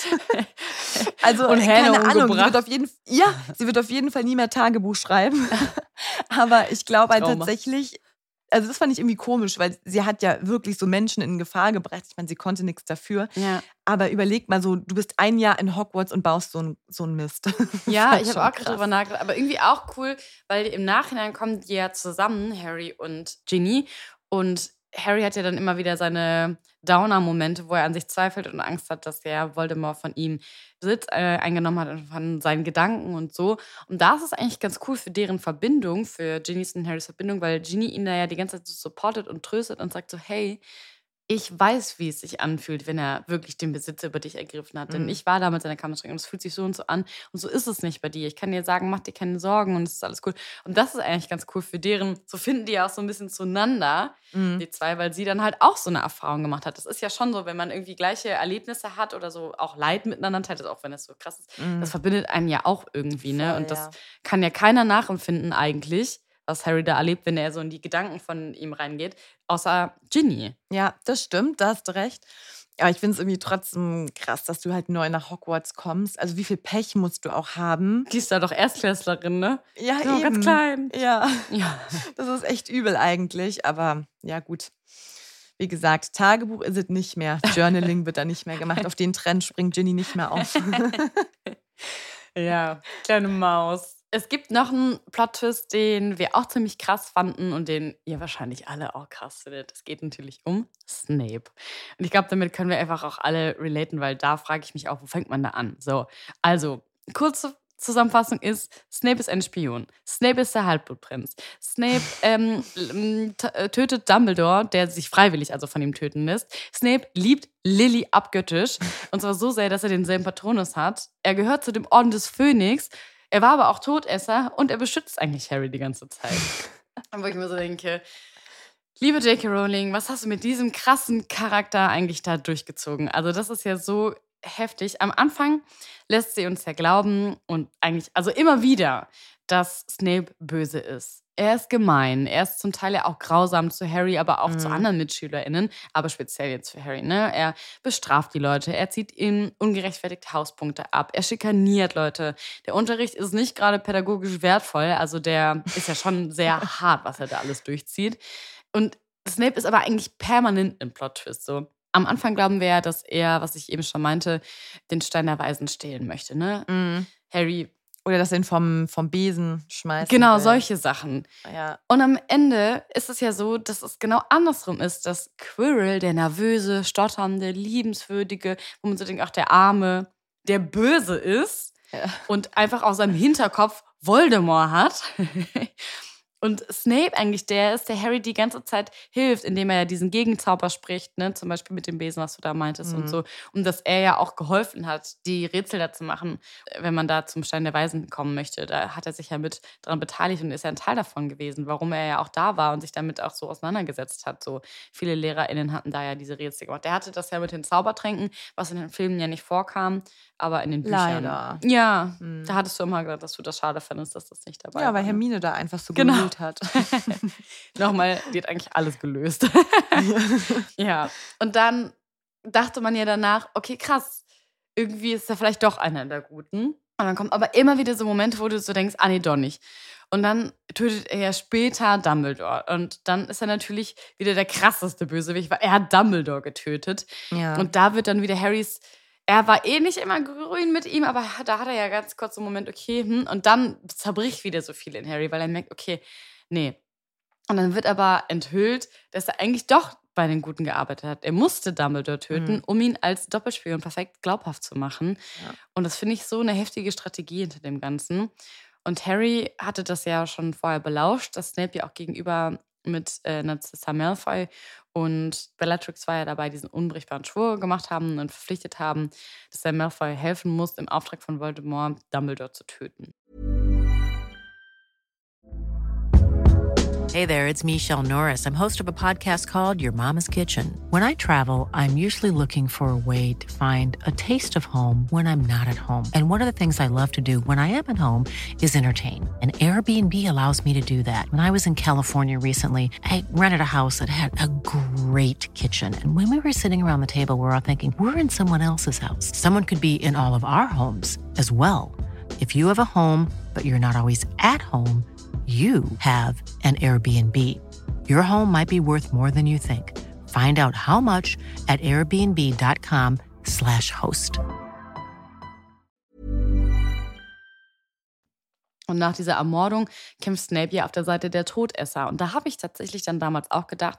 Also, und keine Ahnung, sie wird, auf jeden, ja, sie wird auf jeden Fall nie mehr Tagebuch schreiben. Aber ich glaube halt tatsächlich... Also das fand ich irgendwie komisch, weil sie hat ja wirklich so Menschen in Gefahr gebracht. Ich meine, sie konnte nichts dafür. Ja. Aber überleg mal so, du bist ein Jahr in Hogwarts und baust so einen so einen Mist. Ja, ich habe auch gerade drüber nachgedacht. Aber irgendwie auch cool, weil im Nachhinein kommen die ja zusammen, Harry und Ginny. Und Harry hat ja dann immer wieder seine Downer-Momente, wo er an sich zweifelt und Angst hat, dass der Voldemort von ihm Besitz äh, eingenommen hat und von seinen Gedanken und so. Und da ist es eigentlich ganz cool für deren Verbindung, für Ginnys und Harrys Verbindung, weil Ginny ihn da ja die ganze Zeit so supportet und tröstet und sagt so, hey, ich weiß, wie es sich anfühlt, wenn er wirklich den Besitz über dich ergriffen hat. Denn Mhm. ich war damals in der Kammer und es fühlt sich so und so an. Und so ist es nicht bei dir. Ich kann dir sagen, mach dir keine Sorgen und es ist alles cool. Und das ist eigentlich ganz cool für deren, so finden die ja auch so ein bisschen zueinander, Mhm. die zwei, weil sie dann halt auch so eine Erfahrung gemacht hat. Das ist ja schon so, wenn man irgendwie gleiche Erlebnisse hat oder so auch Leid miteinander teilt, auch wenn das so krass ist, Mhm. das verbindet einen ja auch irgendwie, ne? Voll, Und das ja. kann ja keiner nachempfinden eigentlich, was Harry da erlebt, wenn er so in die Gedanken von ihm reingeht, außer Ginny. Ja, das stimmt, da hast du recht. Aber ich finde es irgendwie trotzdem krass, dass du halt neu nach Hogwarts kommst. Also wie viel Pech musst du auch haben? Die ist da doch Erstklässlerin, ne? Ja, Ja, eben. ganz klein. Ja, Ja. das ist echt übel eigentlich. Aber ja, gut. Wie gesagt, Tagebuch ist es nicht mehr. Journaling wird da nicht mehr gemacht. Auf den Trend springt Ginny nicht mehr auf. Ja, kleine Maus. Es gibt noch einen Plot-Twist, den wir auch ziemlich krass fanden und den ihr wahrscheinlich alle auch krass findet. Es geht natürlich um Snape. Und ich glaube, damit können wir einfach auch alle relaten, weil da frage ich mich auch, wo fängt man da an? So, also, kurze Zusammenfassung ist, Snape ist ein Spion. Snape ist der Halbblutprinz. Snape ähm, m- t- äh, tötet Dumbledore, der sich freiwillig also von ihm töten lässt. Snape liebt Lily abgöttisch. Und zwar so sehr, dass er denselben Patronus hat. Er gehört zu dem Orden des Phönix. Er war aber auch Todesser und er beschützt eigentlich Harry die ganze Zeit. Wo ich mir so denke, liebe J K. Rowling, was hast du mit diesem krassen Charakter eigentlich da durchgezogen? Also das ist ja so heftig. Am Anfang lässt sie uns ja glauben und eigentlich, also immer wieder, dass Snape böse ist. Er ist gemein, er ist zum Teil ja auch grausam zu Harry, aber auch Mhm. zu anderen MitschülerInnen, aber speziell jetzt für Harry, ne? Er bestraft die Leute, er zieht ihnen ungerechtfertigt Hauspunkte ab, er schikaniert Leute. Der Unterricht ist nicht gerade pädagogisch wertvoll, also der ist ja schon sehr hart, was er da alles durchzieht. Und Snape ist aber eigentlich permanent im Plot-Twist, so. Am Anfang glauben wir ja, dass er, was ich eben schon meinte, den Stein der Weisen stehlen möchte, ne? Mhm. Harry, Oder dass er ihn vom, vom Besen schmeißt. genau, solche Sachen. Ja. Und am Ende ist es ja so, dass es genau andersrum ist, dass Quirrell, der nervöse, stotternde, liebenswürdige, wo man so denkt, ach, der Arme, der böse ist Ja. und einfach aus seinem Hinterkopf Voldemort hat. Und Snape eigentlich der ist, der Harry die ganze Zeit hilft, indem er ja diesen Gegenzauber spricht, ne? Zum Beispiel mit dem Besen, was du da meintest Mhm. und so. Und dass er ja auch geholfen hat, die Rätsel da zu machen, wenn man da zum Stein der Weisen kommen möchte. Da hat er sich ja mit dran beteiligt und ist ja ein Teil davon gewesen, warum er ja auch da war und sich damit auch so auseinandergesetzt hat. So viele LehrerInnen hatten da ja diese Rätsel gemacht. Der hatte das ja mit den Zaubertränken, was in den Filmen ja nicht vorkam, aber in den Büchern. Leider. Ja, Mhm. da hattest du immer gesagt, dass du das schade fandest, dass das nicht dabei Ja, war. weil ne? Hermine da einfach so Genau. gewühlt hat. Nochmal, die hat eigentlich alles gelöst. Ja, und dann dachte man ja danach, okay, krass, irgendwie ist er vielleicht doch einer der Guten. Und dann kommen aber immer wieder so Momente, wo du so denkst, ah nee, doch nicht. Und dann tötet er ja später Dumbledore. Und dann ist er natürlich wieder der krasseste Bösewicht, weil er hat Dumbledore getötet. Ja. Und da wird dann wieder Harrys er war eh nicht immer grün mit ihm, aber da hat er ja ganz kurz so einen Moment, okay, hm, und dann zerbricht wieder so viel in Harry, weil er merkt, okay, nee. Und dann wird aber enthüllt, dass er eigentlich doch bei den Guten gearbeitet hat. Er musste Dumbledore töten, mhm. um ihn als Doppelspion perfekt glaubhaft zu machen. Ja. Und das finde ich so eine heftige Strategie hinter dem Ganzen. Und Harry hatte das ja schon vorher belauscht, dass Snape ja auch gegenüber mit äh, Narcissa Malfoy und Bellatrix war ja dabei, diesen unbrechbaren Schwur gemacht haben und verpflichtet haben, dass er Malfoy helfen muss, im Auftrag von Voldemort Dumbledore zu töten. Hey there, it's Michelle Norris. I'm host of a podcast called Your Mama's Kitchen. When I travel, I'm usually looking for a way to find a taste of home when I'm not at home. And one of the things I love to do when I am at home is entertain. And Airbnb allows me to do that. When I was in California recently, I rented a house that had a great kitchen. And when we were sitting around the table, we were all thinking, we're in someone else's house. Someone could be in all of our homes as well. If you have a home, but you're not always at home, you have an Airbnb. Your home might be worth more than you think. Find out how much at airbnb.com slash host. Und nach dieser Ermordung kämpft Snape ja auf der Seite der Todesser. Und da habe ich tatsächlich dann damals auch gedacht,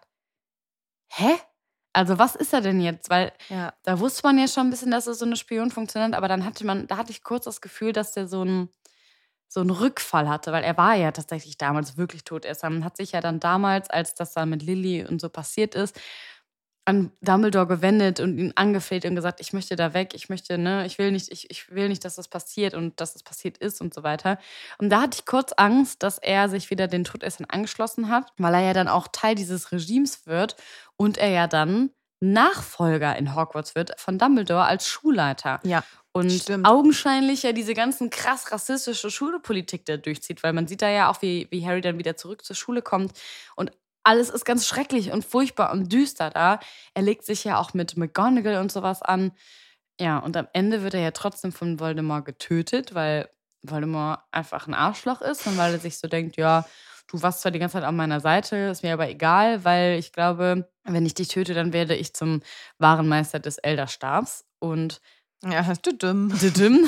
hä? Also was ist er denn jetzt? Weil ja. da wusste man ja schon ein bisschen, dass er so eine Spionfunktion hat, aber dann hatte man, da hatte ich kurz das Gefühl, dass der so ein so einen Rückfall hatte, weil er war ja tatsächlich damals wirklich Todesser. Man hat sich ja dann damals, als das dann mit Lily und so passiert ist, an Dumbledore gewendet und ihn angefleht und gesagt, ich möchte da weg, ich möchte, ne, ich will nicht, ich, ich will nicht, dass das passiert und dass das passiert ist und so weiter. Und da hatte ich kurz Angst, dass er sich wieder den Todessern angeschlossen hat, weil er ja dann auch Teil dieses Regimes wird und er ja dann Nachfolger in Hogwarts wird von Dumbledore als Schulleiter. Ja. Und Stimmt. augenscheinlich ja diese ganzen krass rassistische Schulpolitik da durchzieht, weil man sieht da ja auch, wie, wie Harry dann wieder zurück zur Schule kommt und alles ist ganz schrecklich und furchtbar und düster da. Er legt sich ja auch mit McGonagall und sowas an. Ja, und am Ende wird er ja trotzdem von Voldemort getötet, weil Voldemort einfach ein Arschloch ist und weil er sich so denkt, ja, du warst zwar die ganze Zeit an meiner Seite, ist mir aber egal, weil ich glaube, wenn ich dich töte, dann werde ich zum wahren Meister des Elderstabs. Und ja, düdüm. düdüm.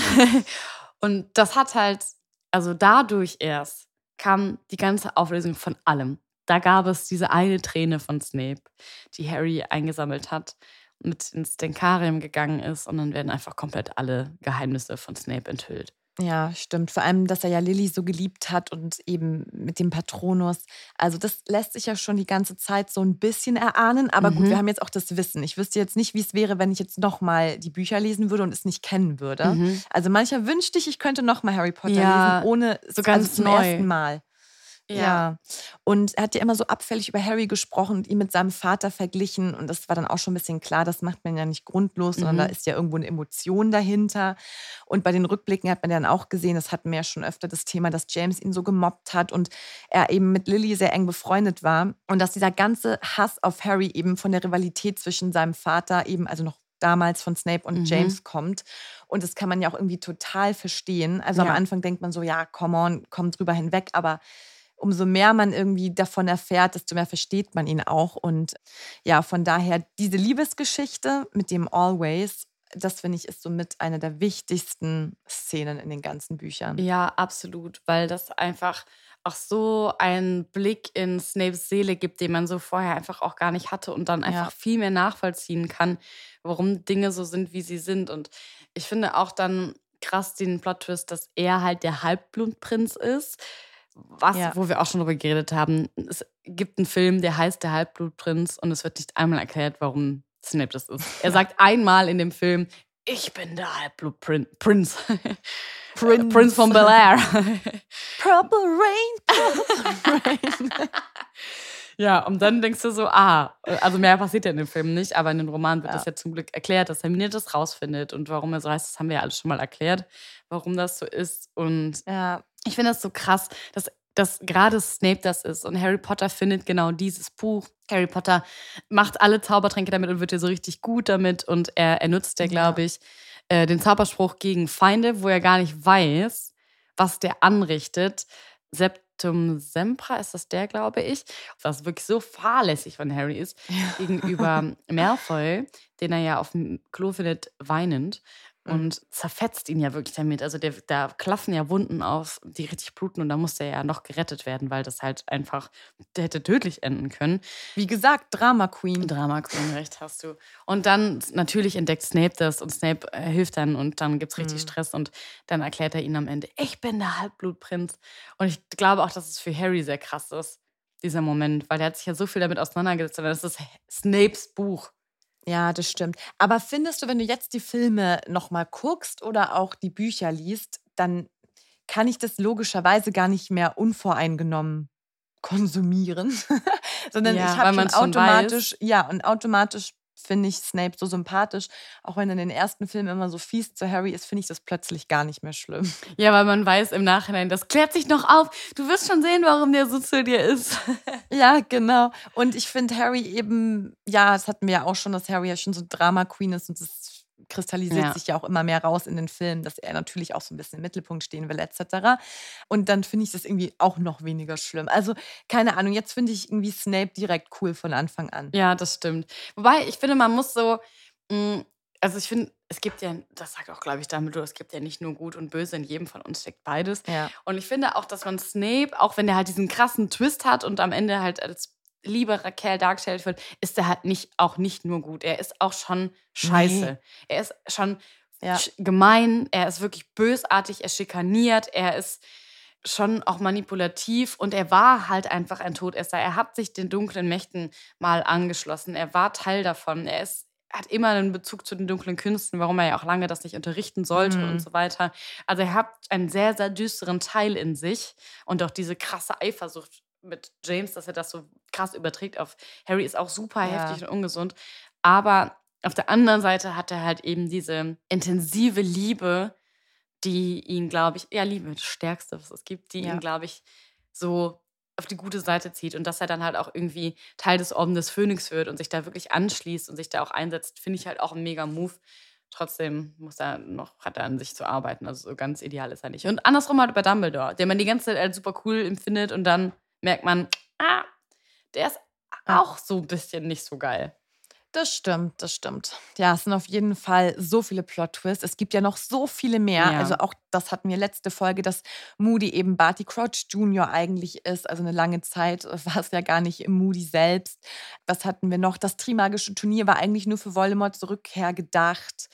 Und das hat halt, also dadurch erst kam die ganze Auflösung von allem. Da gab es diese eine Träne von Snape, die Harry eingesammelt hat, mit ins Denkarium gegangen ist und dann werden einfach komplett alle Geheimnisse von Snape enthüllt. Ja, stimmt. Vor allem, dass er ja Lily so geliebt hat und eben mit dem Patronus. Also das lässt sich ja schon die ganze Zeit so ein bisschen erahnen. Aber mhm. gut, wir haben jetzt auch das Wissen. Ich wüsste jetzt nicht, wie es wäre, wenn ich jetzt nochmal die Bücher lesen würde und es nicht kennen würde. Mhm. Also mancher wünschte ich, ich könnte nochmal Harry Potter ja, lesen, ohne so ganz also zum neu. ersten Mal. Ja. ja. Und er hat ja immer so abfällig über Harry gesprochen und ihn mit seinem Vater verglichen. Und das war dann auch schon ein bisschen klar, das macht man ja nicht grundlos, sondern mhm. da ist ja irgendwo eine Emotion dahinter. Und bei den Rückblicken hat man dann auch gesehen, das hatten wir ja schon öfter das Thema, dass James ihn so gemobbt hat und er eben mit Lily sehr eng befreundet war. Und dass dieser ganze Hass auf Harry eben von der Rivalität zwischen seinem Vater eben, also noch damals von Snape und mhm. James kommt. Und das kann man ja auch irgendwie total verstehen. Also ja. am Anfang denkt man so, ja, come on, komm drüber hinweg, aber umso mehr man irgendwie davon erfährt, desto mehr versteht man ihn auch. Und ja, von daher diese Liebesgeschichte mit dem Always, das finde ich ist somit eine der wichtigsten Szenen in den ganzen Büchern. Ja, absolut, weil das einfach auch so einen Blick in Snapes Seele gibt, den man so vorher einfach auch gar nicht hatte und dann einfach ja. viel mehr nachvollziehen kann, warum Dinge so sind, wie sie sind. Und ich finde auch dann krass den Plot-Twist, dass er halt der Halbblutprinz ist. Was, ja. wo wir auch schon drüber geredet haben. Es gibt einen Film, der heißt Der Halbblutprinz und es wird nicht einmal erklärt, warum Snape das ist. Er sagt einmal in dem Film, ich bin der Halbblutprinz. Prinz. Prinz. Prinz von Bel-Air. Purple Rain. Purple Rain. Ja, und dann denkst du so, ah, also mehr passiert ja in dem Film nicht, aber in dem Roman wird ja. das ja zum Glück erklärt, dass Hermine das rausfindet und warum er so heißt, das haben wir ja alles schon mal erklärt, warum das so ist. Und ja. ich finde das so krass, dass, dass gerade Snape das ist und Harry Potter findet genau dieses Buch. Harry Potter macht alle Zaubertränke damit und wird ja so richtig gut damit und er, er nutzt ja, glaube ich, äh, den Zauberspruch gegen Feinde, wo er gar nicht weiß, was der anrichtet. Sepp Septum Sempra, ist das der, glaube ich, was wirklich so fahrlässig von Harry ist, ja. gegenüber Malfoy, den er ja auf dem Klo findet, weinend. Und zerfetzt ihn ja wirklich damit. Also der, da klaffen ja Wunden auf, die richtig bluten. Und da muss der ja noch gerettet werden, weil das halt einfach, der hätte tödlich enden können. Wie gesagt, Drama Queen. Drama Queen, recht hast du. Und dann natürlich entdeckt Snape das und Snape äh, hilft dann und dann gibt es richtig mhm. Stress. Und dann erklärt er ihnen am Ende, ich bin der Halbblutprinz. Und ich glaube auch, dass es für Harry sehr krass ist, dieser Moment. Weil der hat sich ja so viel damit auseinandergesetzt. Und das ist Snapes Buch. Ja, das stimmt. Aber findest du, wenn du jetzt die Filme nochmal guckst oder auch die Bücher liest, dann kann ich das logischerweise gar nicht mehr unvoreingenommen konsumieren, sondern ja, ich habe schon automatisch, schon ja, und automatisch finde ich Snape so sympathisch. Auch wenn er in den ersten Filmen immer so fies zu Harry ist, finde ich das plötzlich gar nicht mehr schlimm. Ja, weil man weiß im Nachhinein, das klärt sich noch auf. Du wirst schon sehen, warum der so zu dir ist. Ja, genau. Und ich finde Harry eben, ja, das hatten wir ja auch schon, dass Harry ja schon so Drama Queen ist und das kristallisiert ja. sich ja auch immer mehr raus in den Filmen, dass er natürlich auch so ein bisschen im Mittelpunkt stehen will, et cetera. Und dann finde ich das irgendwie auch noch weniger schlimm. Also, keine Ahnung, jetzt finde ich irgendwie Snape direkt cool von Anfang an. Ja, das stimmt. Wobei, ich finde, man muss so, mh, also ich finde, es gibt ja, das sagt auch, glaube ich, Dumbledore, es gibt ja nicht nur Gut und Böse, in jedem von uns steckt beides. Ja. Und ich finde auch, dass man Snape, auch wenn der halt diesen krassen Twist hat und am Ende halt als lieberer Kerl dargestellt wird, ist er halt nicht, auch nicht nur gut. Er ist auch schon scheiße. Nee. Er ist schon ja. gemein, er ist wirklich bösartig, er schikaniert, er ist schon auch manipulativ und er war halt einfach ein Todesser. Er hat sich den dunklen Mächten mal angeschlossen. Er war Teil davon. Er ist, hat immer einen Bezug zu den dunklen Künsten, warum er ja auch lange das nicht unterrichten sollte mhm. und so weiter. Also er hat einen sehr, sehr düsteren Teil in sich und auch diese krasse Eifersucht mit James, dass er das so krass überträgt auf Harry, ist auch super ja. heftig und ungesund. Aber auf der anderen Seite hat er halt eben diese intensive Liebe, die ihn, glaube ich, ja, Liebe, das Stärkste, was es gibt, die ja. ihn, glaube ich, so auf die gute Seite zieht. Und dass er dann halt auch irgendwie Teil des Orden des Phönix wird und sich da wirklich anschließt und sich da auch einsetzt, finde ich halt auch ein mega Move. Trotzdem muss er noch, hat er an sich zu arbeiten. Also so ganz ideal ist er nicht. Und andersrum halt bei Dumbledore, den man die ganze Zeit als super cool empfindet und dann merkt man, ah, der ist auch so ein bisschen nicht so geil. Das stimmt, das stimmt. Ja, es sind auf jeden Fall so viele Plot-Twists. Es gibt ja noch so viele mehr. Ja. Also auch, das hatten wir letzte Folge, dass Moody eben Barty Crouch Junior eigentlich ist. Also eine lange Zeit war es ja gar nicht Moody selbst. Was hatten wir noch? Das Trimagische Turnier war eigentlich nur für Voldemorts Rückkehr gedacht.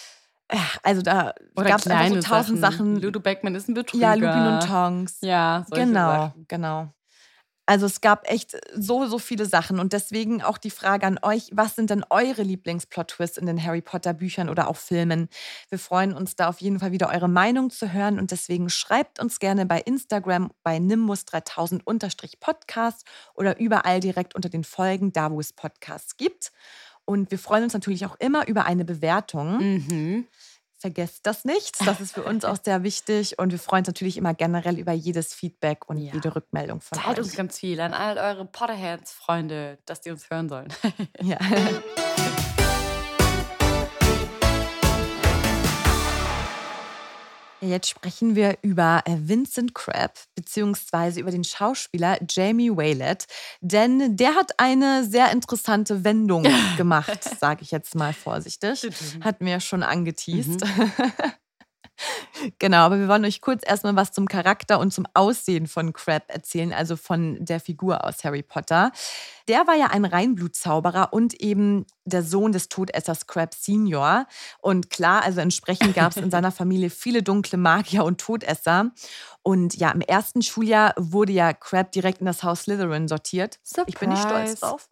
Also da gab es einfach so tausend Sachen. Sachen. Ludo Beckmann ist ein Betrüger. Ja, Lupin und Tonks. Ja, solche genau, Sachen. genau. Also es gab echt so, so viele Sachen. Und deswegen auch die Frage an euch, was sind denn eure Lieblings-Plot-Twists in den Harry Potter-Büchern oder auch Filmen? Wir freuen uns da auf jeden Fall wieder eure Meinung zu hören. Und deswegen schreibt uns gerne bei Instagram bei nimbus dreitausend Podcast oder überall direkt unter den Folgen, da wo es Podcasts gibt. Und wir freuen uns natürlich auch immer über eine Bewertung. Mhm. Vergesst das nicht. Das ist für uns auch sehr wichtig. Und wir freuen uns natürlich immer generell über jedes Feedback und ja. jede Rückmeldung von Teilt euch. uns ganz viel an all eure Potterheads-Freunde, dass die uns hören sollen. Ja. Jetzt sprechen wir über Vincent Crabbe beziehungsweise über den Schauspieler Jamie Waylett, denn der hat eine sehr interessante Wendung gemacht, sage ich jetzt mal vorsichtig. Hat mir schon angeteast. Mhm. Genau, aber wir wollen euch kurz erstmal was zum Charakter und zum Aussehen von Crabbe erzählen, also von der Figur aus Harry Potter. Der war ja ein Reinblutzauberer und eben der Sohn des Todessers Crabbe Senior. Und klar, also entsprechend gab es in seiner Familie viele dunkle Magier und Todesser. Und ja, im ersten Schuljahr wurde ja Crabbe direkt in das Haus Slytherin sortiert. Surprise. Ich bin nicht stolz drauf.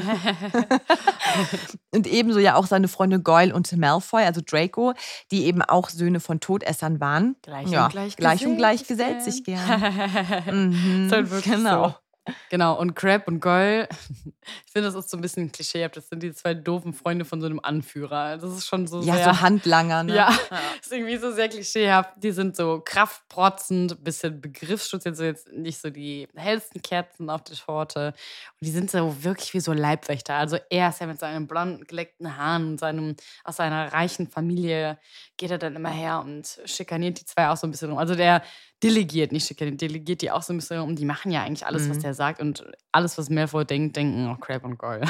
Und ebenso ja auch seine Freunde Goyle und Malfoy, also Draco, die eben auch Söhne von Todessern waren. Gleich ja, und gleich, gleich gesellt und gleich gesellt sich gern. Mhm, das ist wirklich genau. So. Genau, und Crabbe und Goyle, ich finde, das ist so ein bisschen klischeehaft. Das sind die zwei doofen Freunde von so einem Anführer. Das ist schon so ja, sehr... Ja, so Handlanger, ne? Ja, ja, ist irgendwie so sehr klischeehaft. Die sind so kraftprotzend, bisschen Begriffsschutz, jetzt, so jetzt nicht so die hellsten Kerzen auf der Torte. Und die sind so wirklich wie so Leibwächter. Also er ist ja mit seinen blonden, geleckten Haaren und seinem, aus seiner reichen Familie geht er dann immer her und schikaniert die zwei auch so ein bisschen rum. Also der, delegiert, nicht schikaniert, delegiert die auch so ein bisschen um. Die machen ja eigentlich alles, Mhm. was der sagt und alles, was Malfoy denkt, denken auch Crabbe und Goyle.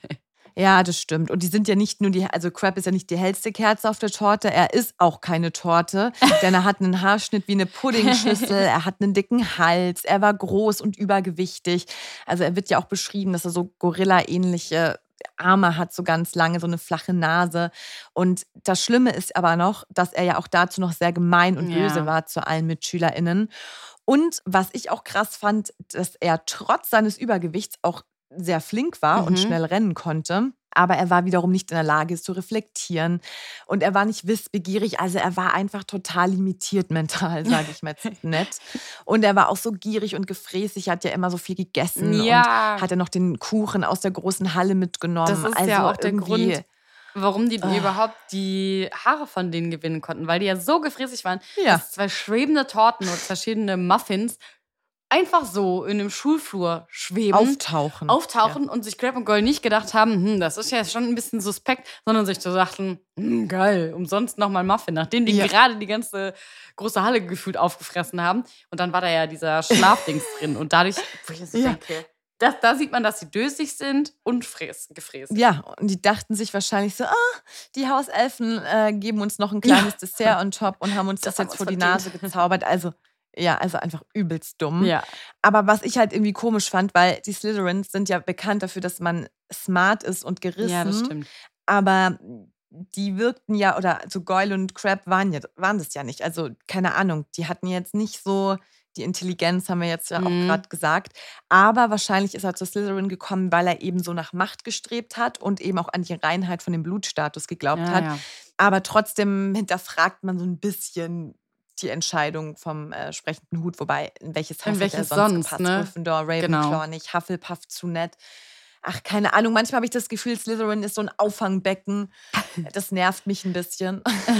Ja, das stimmt. Und die sind ja nicht nur die, also Crabbe ist ja nicht die hellste Kerze auf der Torte, er ist auch keine Torte, denn er hat einen Haarschnitt wie eine Puddingschüssel, er hat einen dicken Hals, er war groß und übergewichtig. Also er wird ja auch beschrieben, dass er so Gorilla-ähnliche Arme hat, so ganz lange, so eine flache Nase. Und das Schlimme ist aber noch, dass er ja auch dazu noch sehr gemein und Ja. böse war zu allen MitschülerInnen. Und was ich auch krass fand, dass er trotz seines Übergewichts auch sehr flink war Mhm. und schnell rennen konnte. Aber er war wiederum nicht in der Lage, es zu reflektieren. Und er war nicht wissbegierig. Also er war einfach total limitiert mental, sage ich mal jetzt nett. Und er war auch so gierig und gefräßig. Er hat ja immer so viel gegessen. Ja. Und hat ja noch den Kuchen aus der großen Halle mitgenommen. Das ist also ja auch der irgendwie- Grund, warum die Oh. überhaupt die Haare von denen gewinnen konnten, weil die ja so gefräßig waren, Ja. dass zwei schwebende Torten oder verschiedene Muffins einfach so in dem Schulflur schweben, auftauchen. auftauchen und sich Crabbe und Goyle nicht gedacht haben, hm, das ist ja schon ein bisschen suspekt, sondern sich so dachten, hm, geil, umsonst nochmal Muffin, nachdem die Ja. gerade die ganze große Halle gefühlt aufgefressen haben. Und dann war da ja dieser Schlafdings drin und dadurch, wo ich so Ja. denke, das, da sieht man, dass sie dösig sind und fräs, gefräst. Ja, und die dachten sich wahrscheinlich so, ah, die Hauselfen äh, geben uns noch ein kleines Ja. Dessert on top und haben uns das, Das haben jetzt wir vor die verdient. Nase gezaubert. Also, ja, also einfach übelst dumm. Ja. Aber was ich halt irgendwie komisch fand, weil die Slytherins sind ja bekannt dafür, dass man smart ist und gerissen. Ja, das stimmt. Aber die wirkten ja, oder so Goyle und Crabbe waren, ja, waren das ja nicht. Also, keine Ahnung, die hatten jetzt nicht so die Intelligenz, haben wir jetzt ja auch Mhm. gerade gesagt. Aber wahrscheinlich ist er zu Slytherin gekommen, weil er eben so nach Macht gestrebt hat und eben auch an die Reinheit von dem Blutstatus geglaubt Ja, hat. ja. Aber trotzdem hinterfragt man so ein bisschen die Entscheidung vom äh, sprechenden Hut. Wobei, in welches Haus In hat er welches sonst, sonst, gepasst? ne? Gryffindor, Ravenclaw Genau. nicht, Hufflepuff zu nett. Ach, keine Ahnung. Manchmal habe ich das Gefühl, Slytherin ist so ein Auffangbecken. Das nervt mich ein bisschen.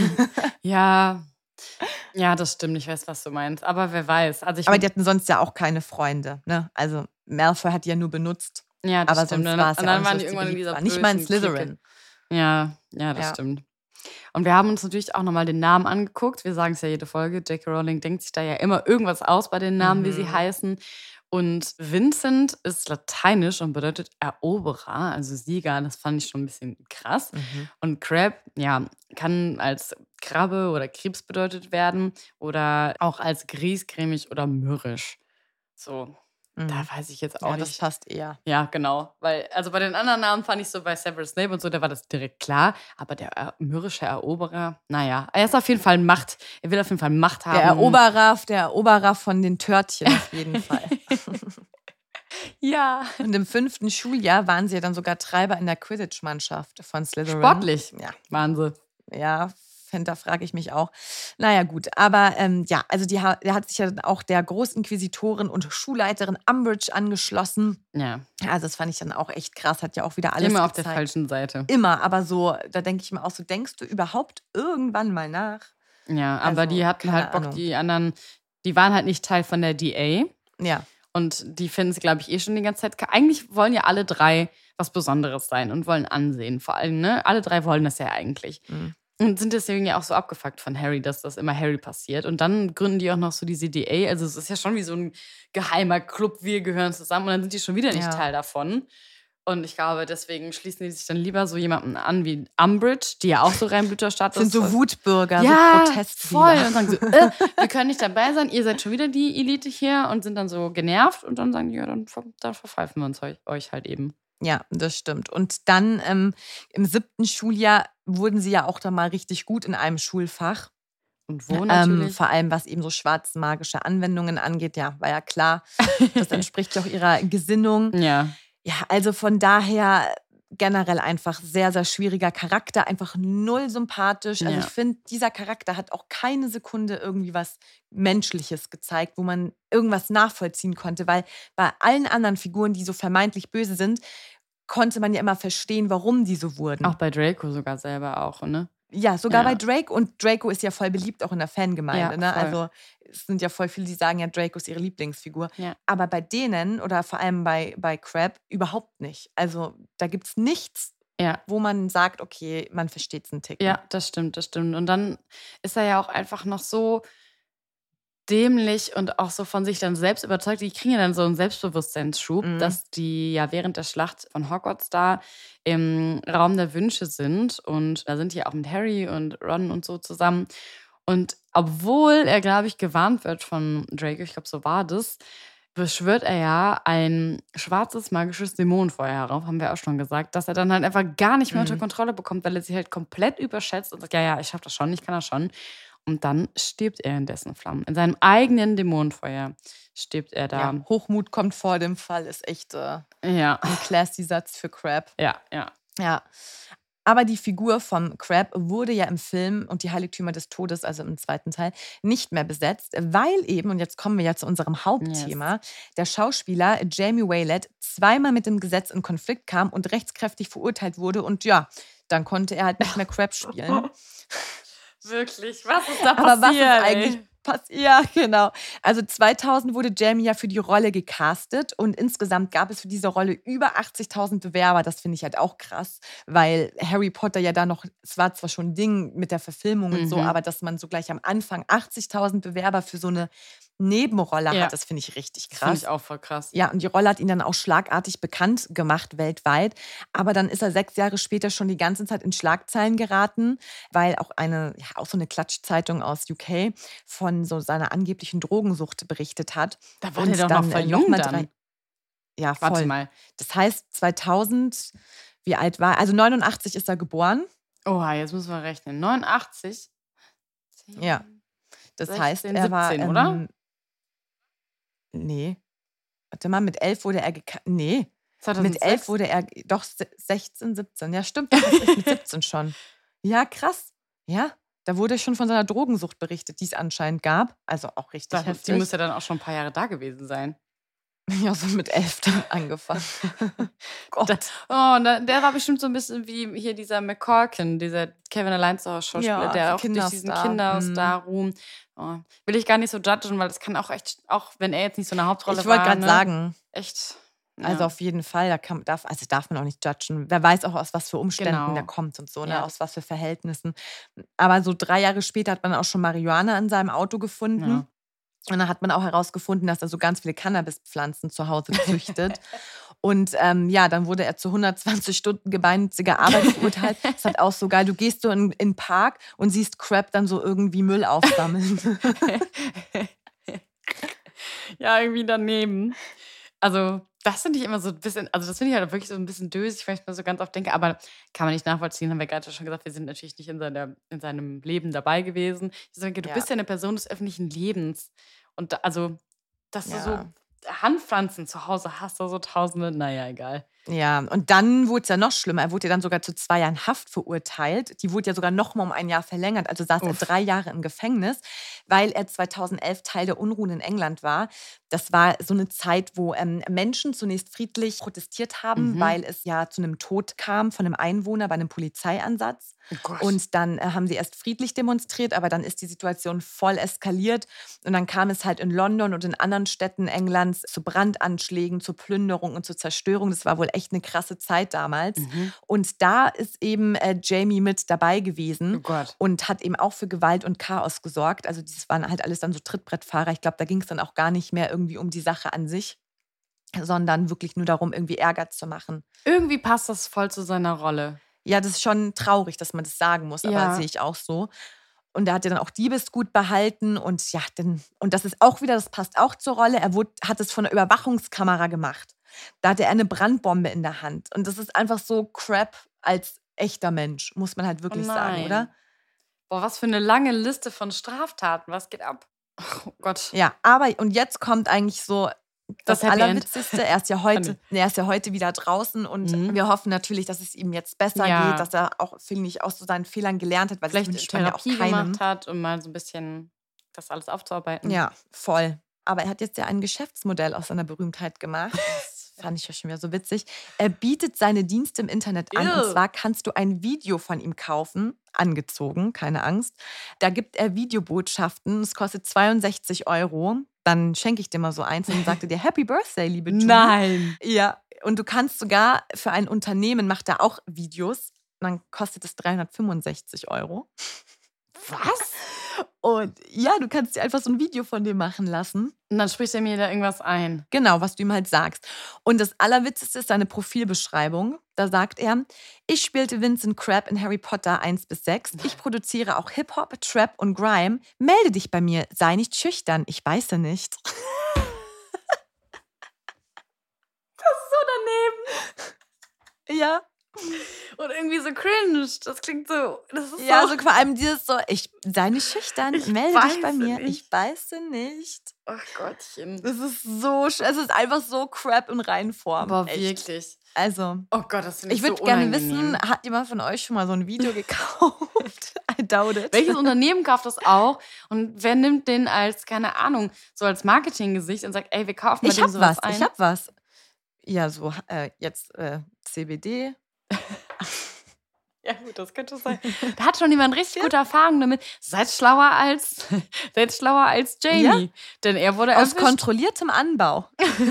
Ja. Ja, das stimmt. Ich weiß, was du meinst. Aber wer weiß. Also ich Aber die hatten sonst ja auch keine Freunde. Ne? Also Malfoy hat die ja nur benutzt. ja, das Aber stimmt. sonst Und war es dann, ja auch dann nicht, waren so, die dass irgendwann in beliebt dieser waren. Nicht mal in bösen Clique. Slytherin. Ja, ja, das Ja. stimmt. Und wir haben uns natürlich auch nochmal den Namen angeguckt. Wir sagen es ja jede Folge. J K. Rowling denkt sich da ja immer irgendwas aus bei den Namen, wie sie Mhm. heißen. Und Vincent ist lateinisch und bedeutet Eroberer, also Sieger. Das fand ich schon ein bisschen krass. Mhm. Und Crabbe, ja, kann als Krabbe oder Krebs bedeutet werden oder auch als griesgrämig oder mürrisch. So, Mhm. da weiß ich jetzt auch Ja, das nicht. passt eher. Ja, genau. Weil, also bei den anderen Namen fand ich so bei Severus Snape und so, da war das direkt klar. Aber der äh, mürrische Eroberer, naja, er ist auf jeden Fall Macht. Er will auf jeden Fall Macht haben. Der Eroberer, der Eroberer von den Törtchen auf jeden Fall. Ja. Und im fünften Schuljahr waren sie ja dann sogar Treiber in der Quidditch-Mannschaft von Slytherin. Sportlich. Ja, Wahnsinn. ja, da frage ich mich auch. Naja, gut. Aber ähm, ja, also die, ha- der hat sich ja dann auch der Großinquisitorin und Schulleiterin Umbridge angeschlossen. Ja. Also das fand ich dann auch echt krass. Hat ja auch wieder alles Immer auf der gezeigt. falschen Seite. Immer, aber so, da denke ich mir auch so, denkst du überhaupt irgendwann mal nach? Ja, aber Also, die hatten keine halt Bock, Ahnung. die anderen, die waren halt nicht Teil von der D A. Ja, Und die finden es, glaube ich, eh schon die ganze Zeit. Eigentlich wollen ja alle drei was Besonderes sein und wollen Ansehen. Vor allem, ne? Alle drei wollen das ja eigentlich. Mhm. Und sind deswegen ja auch so abgefuckt von Harry, dass das immer Harry passiert. Und dann gründen die auch noch so diese D A. Also es ist ja schon wie so ein geheimer Club, wir gehören zusammen. Und dann sind die schon wieder nicht Ja. Teil davon. Und ich glaube, deswegen schließen die sich dann lieber so jemanden an wie Umbridge, die ja auch so Reinblüterstatus sind so Wutbürger, ja, so Protestwähler. voll. Und sagen so, äh, wir können nicht dabei sein, ihr seid schon wieder die Elite hier und sind dann so genervt und dann sagen die, ja, dann, ver- dann verpfeifen wir uns euch, euch halt eben. Ja, das stimmt. Und dann ähm, im siebten Schuljahr wurden sie ja auch dann mal richtig gut in einem Schulfach. Und wo Ähm, natürlich? vor allem, was eben so schwarzmagische Anwendungen angeht. Ja, war ja klar. Das entspricht ja auch ihrer Gesinnung. ja. Ja, also von daher generell einfach sehr, sehr schwieriger Charakter. Einfach null sympathisch. Also Ja. ich finde, dieser Charakter hat auch keine Sekunde irgendwie was Menschliches gezeigt, wo man irgendwas nachvollziehen konnte. Weil bei allen anderen Figuren, die so vermeintlich böse sind, konnte man ja immer verstehen, warum die so wurden. Auch bei Draco sogar selber auch, ne? Ja, sogar Ja. bei Drake. Und Draco ist ja voll beliebt auch in der Fangemeinde. Ja, ne? voll. Also es sind ja voll viele, die sagen ja, Draco ist ihre Lieblingsfigur. Ja. Aber bei denen oder vor allem bei, bei Crabbe überhaupt nicht. Also da gibt es nichts, Ja. wo man sagt, okay, man versteht es einen Tick. Ja, das stimmt, das stimmt. Und dann ist er ja auch einfach noch so dämlich und auch so von sich dann selbst überzeugt. Die kriegen ja dann so einen Selbstbewusstseinsschub, mhm. dass die ja während der Schlacht von Hogwarts da im Raum der Wünsche sind. Und da sind die auch mit Harry und Ron und so zusammen. Und obwohl er, glaube ich, gewarnt wird von Draco, ich glaube, so war das, beschwört er ja ein schwarzes magisches Dämonenfeuer herauf, haben wir auch schon gesagt, dass er dann halt einfach gar nicht mehr mhm. unter Kontrolle bekommt, weil er sich halt komplett überschätzt und sagt, ja, ja, ich schaff das schon, ich kann das schon. Und dann stirbt er in dessen Flammen. In seinem eigenen Dämonenfeuer stirbt er da. Ja, Hochmut kommt vor dem Fall, ist echt äh, ja. ein classy Satz für Crabbe. Ja, ja. Ja. Aber die Figur vom Crabbe wurde ja im Film und die Heiligtümer des Todes, also im zweiten Teil, nicht mehr besetzt, weil eben, und jetzt kommen wir ja zu unserem Hauptthema, yes. der Schauspieler Jamie Waylett zweimal mit dem Gesetz in Konflikt kam und rechtskräftig verurteilt wurde. Und ja, dann konnte er halt nicht mehr Crabbe spielen. Wirklich? Was ist da passiert? Aber was ist eigentlich passiert? Ja, genau. Also zweitausend wurde Jamie ja für die Rolle gecastet und insgesamt gab es für diese Rolle über achtzigtausend Bewerber. Das finde ich halt auch krass, weil Harry Potter ja da noch, es war zwar schon ein Ding mit der Verfilmung mhm. und so, aber dass man so gleich am Anfang achtzigtausend Bewerber für so eine Nebenrolle ja. hat, das finde ich richtig krass. Finde ich auch voll krass. Ja, und die Rolle hat ihn dann auch schlagartig bekannt gemacht weltweit. Aber dann ist er sechs Jahre später schon die ganze Zeit in Schlagzeilen geraten, weil auch eine, ja, auch so eine Klatschzeitung aus U K von so seiner angeblichen Drogensucht berichtet hat. Da war der doch noch voll jung dann. Drei, ja, voll. Warte mal. Das heißt, zweitausend, wie alt war er? Also neunundachtzig ist er geboren. Oha, jetzt müssen wir rechnen. neunundachtzig? zehn, ja. Das sechzehn, heißt, er war... siebzehn, ähm, oder? Nee. Warte mal, mit elf wurde er geka- Nee. zweitausendsechs? Mit elf wurde er. Doch, sechzehn, siebzehn. Ja, stimmt. Das ist mit siebzehn schon. Ja, krass. Ja. Da wurde schon von seiner Drogensucht berichtet, die es anscheinend gab. Also auch richtig das, heftig. Die muss ja dann auch schon ein paar Jahre da gewesen sein. Ja, so mit elf dann angefangen. Gott. Da, oh, da, der war bestimmt so ein bisschen wie hier dieser McCorkin, dieser Kevin Allein zu Hause Schauspieler, ja, der auch durch diesen Kinderstar-Ruhm. Oh, will ich gar nicht so judgen, weil das kann auch echt, auch wenn er jetzt nicht so eine Hauptrolle war. Ich wollte gerade ne, sagen. Echt. Ja. Also auf jeden Fall, da kann, darf, also darf man auch nicht judgen. Wer weiß auch, aus was für Umständen genau. der kommt und so, ne? Ja. Aus was für Verhältnissen. Aber so drei Jahre später hat man auch schon Marihuana in seinem Auto gefunden. Ja. Und dann hat man auch herausgefunden, dass er so ganz viele Cannabispflanzen zu Hause züchtet. Und ähm, ja, dann wurde er zu hundertzwanzig Stunden gemeinnütziger Arbeit verurteilt. Das ist halt auch so geil. Du gehst so in den Park und siehst Crabbe dann so irgendwie Müll aufsammeln. Ja, irgendwie daneben. Also das finde ich immer so ein bisschen, also das finde ich halt wirklich so ein bisschen dösig, wenn ich mir so ganz oft denke, aber kann man nicht nachvollziehen, haben wir gerade schon gesagt, wir sind natürlich nicht in, seiner, in seinem Leben dabei gewesen. Ich denke, du Ja. bist ja eine Person des öffentlichen Lebens und da, also, dass Ja. du so Handpflanzen zu Hause hast, oder so tausende, naja, egal. Ja, und dann wurde es ja noch schlimmer. Er wurde ja dann sogar zu zwei Jahren Haft verurteilt. Die wurde ja sogar noch mal um ein Jahr verlängert. Also saß Uff. er drei Jahre im Gefängnis, weil er zweitausendelf Teil der Unruhen in England war. Das war so eine Zeit, wo ähm, Menschen zunächst friedlich protestiert haben, Mhm. weil es ja zu einem Tod kam von einem Einwohner bei einem Polizeieinsatz. Oh Gott. Und dann äh, haben sie erst friedlich demonstriert, aber dann ist die Situation voll eskaliert. Und dann kam es halt in London und in anderen Städten Englands zu Brandanschlägen, zur Plünderung und zur Zerstörung. Das war wohl echt eine krasse Zeit damals. Mhm. Und da ist eben äh, Jamie mit dabei gewesen Oh Gott. und hat eben auch für Gewalt und Chaos gesorgt. Also das waren halt alles dann so Trittbrettfahrer. Ich glaube, da ging es dann auch gar nicht mehr irgendwie um die Sache an sich, sondern wirklich nur darum, irgendwie Ärger zu machen. Irgendwie passt das voll zu seiner Rolle. Ja, das ist schon traurig, dass man das sagen muss, aber Ja. das sehe ich auch so. Und er hat ja dann auch Diebesgut behalten und ja, denn, und das ist auch wieder, das passt auch zur Rolle, er wurde, hat es von der Überwachungskamera gemacht. Da hatte er eine Brandbombe in der Hand. Und das ist einfach so Crap als echter Mensch, muss man halt wirklich Oh sagen, nein. oder? Boah, was für eine lange Liste von Straftaten. Was geht ab? Oh Gott. Ja, aber und jetzt kommt eigentlich so das, Das Happy End. Allerwitzigste. Er ist ja heute, nee, er ist ja heute wieder draußen und Mhm. wir hoffen natürlich, dass es ihm jetzt besser Ja. geht, dass er auch, finde ich, aus so seinen Fehlern gelernt hat, weil Vielleicht das wünscht man ja auch Therapie keinem. gemacht hat, um mal so ein bisschen das alles aufzuarbeiten. Ja, voll. Aber er hat jetzt ja ein Geschäftsmodell aus seiner Berühmtheit gemacht. Das fand ich ja schon wieder so witzig. Er bietet seine Dienste im Internet an. Ew. Und zwar kannst du ein Video von ihm kaufen, angezogen, keine Angst. Da gibt er Videobotschaften. Es kostet zweiundsechzig Euro. Dann schenke ich dir mal so eins und dann sagt er dir Happy Birthday, liebe Julie. Nein. Ja, und du kannst sogar für ein Unternehmen, macht er auch Videos. Und dann kostet es dreihundertfünfundsechzig Euro. Was? Und ja, du kannst dir einfach so ein Video von dem machen lassen. Und dann spricht er mir da irgendwas ein. Genau, was du ihm halt sagst. Und das Allerwitzigste ist seine Profilbeschreibung. Da sagt er, ich spielte Vincent Crabbe in Harry Potter eins bis sechs. Ich produziere auch Hip-Hop, Trap und Grime. Melde dich bei mir, sei nicht schüchtern, ich beiße nicht. Das ist so daneben. Ja. Und irgendwie so cringe. Das klingt so. Das ist Ja, so, so vor allem dieses so, ich sei nicht schüchtern, Ich melde dich bei beiße mir, nicht. ich beiße nicht. Ach Gottchen. Das ist so, sch- es ist einfach so Crap in Reinform. Aber Echt. wirklich. Also, Oh Gott, das finde ich, ich würde so gerne unangenehm. wissen, hat jemand von euch schon mal so ein Video gekauft? I doubt it. Welches Unternehmen kauft das auch? Und wer nimmt den als, keine Ahnung, so als Marketinggesicht und sagt, ey, wir kaufen mal Ich dem hab sowas was, ein? ich hab was. Ja, so äh, jetzt äh, C B D. Ja gut, das könnte sein. Da hat schon jemand richtig gute Erfahrungen damit. Seid schlauer als, seid schlauer als Jamie. Denn er wurde Aus erwischt. kontrolliertem Anbau.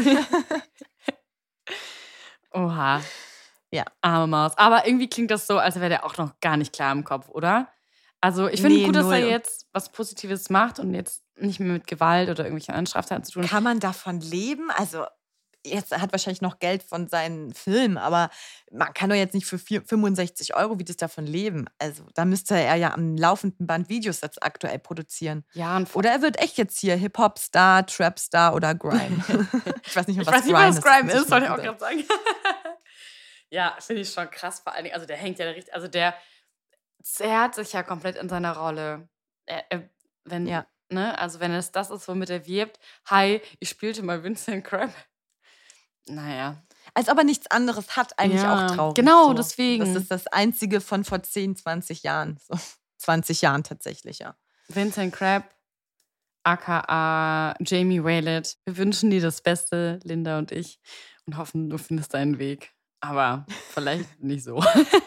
Oha. Ja. Arme Maus. Aber irgendwie klingt das so, als wäre der auch noch gar nicht klar im Kopf, oder? Also ich finde Nee, gut, dass er null. jetzt was Positives macht und jetzt nicht mehr mit Gewalt oder irgendwelchen anderen Straftaten zu tun hat. Kann man davon leben? Also, jetzt er hat wahrscheinlich noch Geld von seinen Filmen, aber man kann doch jetzt nicht für vier- fünfundsechzig Euro wie das davon leben. Also, da müsste er ja am laufenden Band Videos jetzt aktuell produzieren. Ja, und Oder er wird echt jetzt hier Hip-Hop-Star, Trap-Star oder Grime. Ich weiß nicht mehr, ich was weiß nicht, Grime was ist. Grime Das ist, wollte ich auch mal gerade sagen. Ja, finde ich schon krass, vor allen Dingen. Also der hängt ja richtig, also der zerrt sich ja komplett in seiner Rolle. Er, er, wenn, Ja. ne, also wenn es das ist, womit er wirbt, hi, ich spielte mal Vincent Crabbe. Naja. Als ob er nichts anderes hat, eigentlich Ja, auch traurig. genau, so. deswegen. Das ist das Einzige von vor zehn, zwanzig Jahren. So. zwanzig Jahren tatsächlich, ja. Vincent Crabbe, aka Jamie Waylett. Wir wünschen dir das Beste, Linda und ich, und hoffen, du findest deinen Weg. Aber vielleicht nicht so.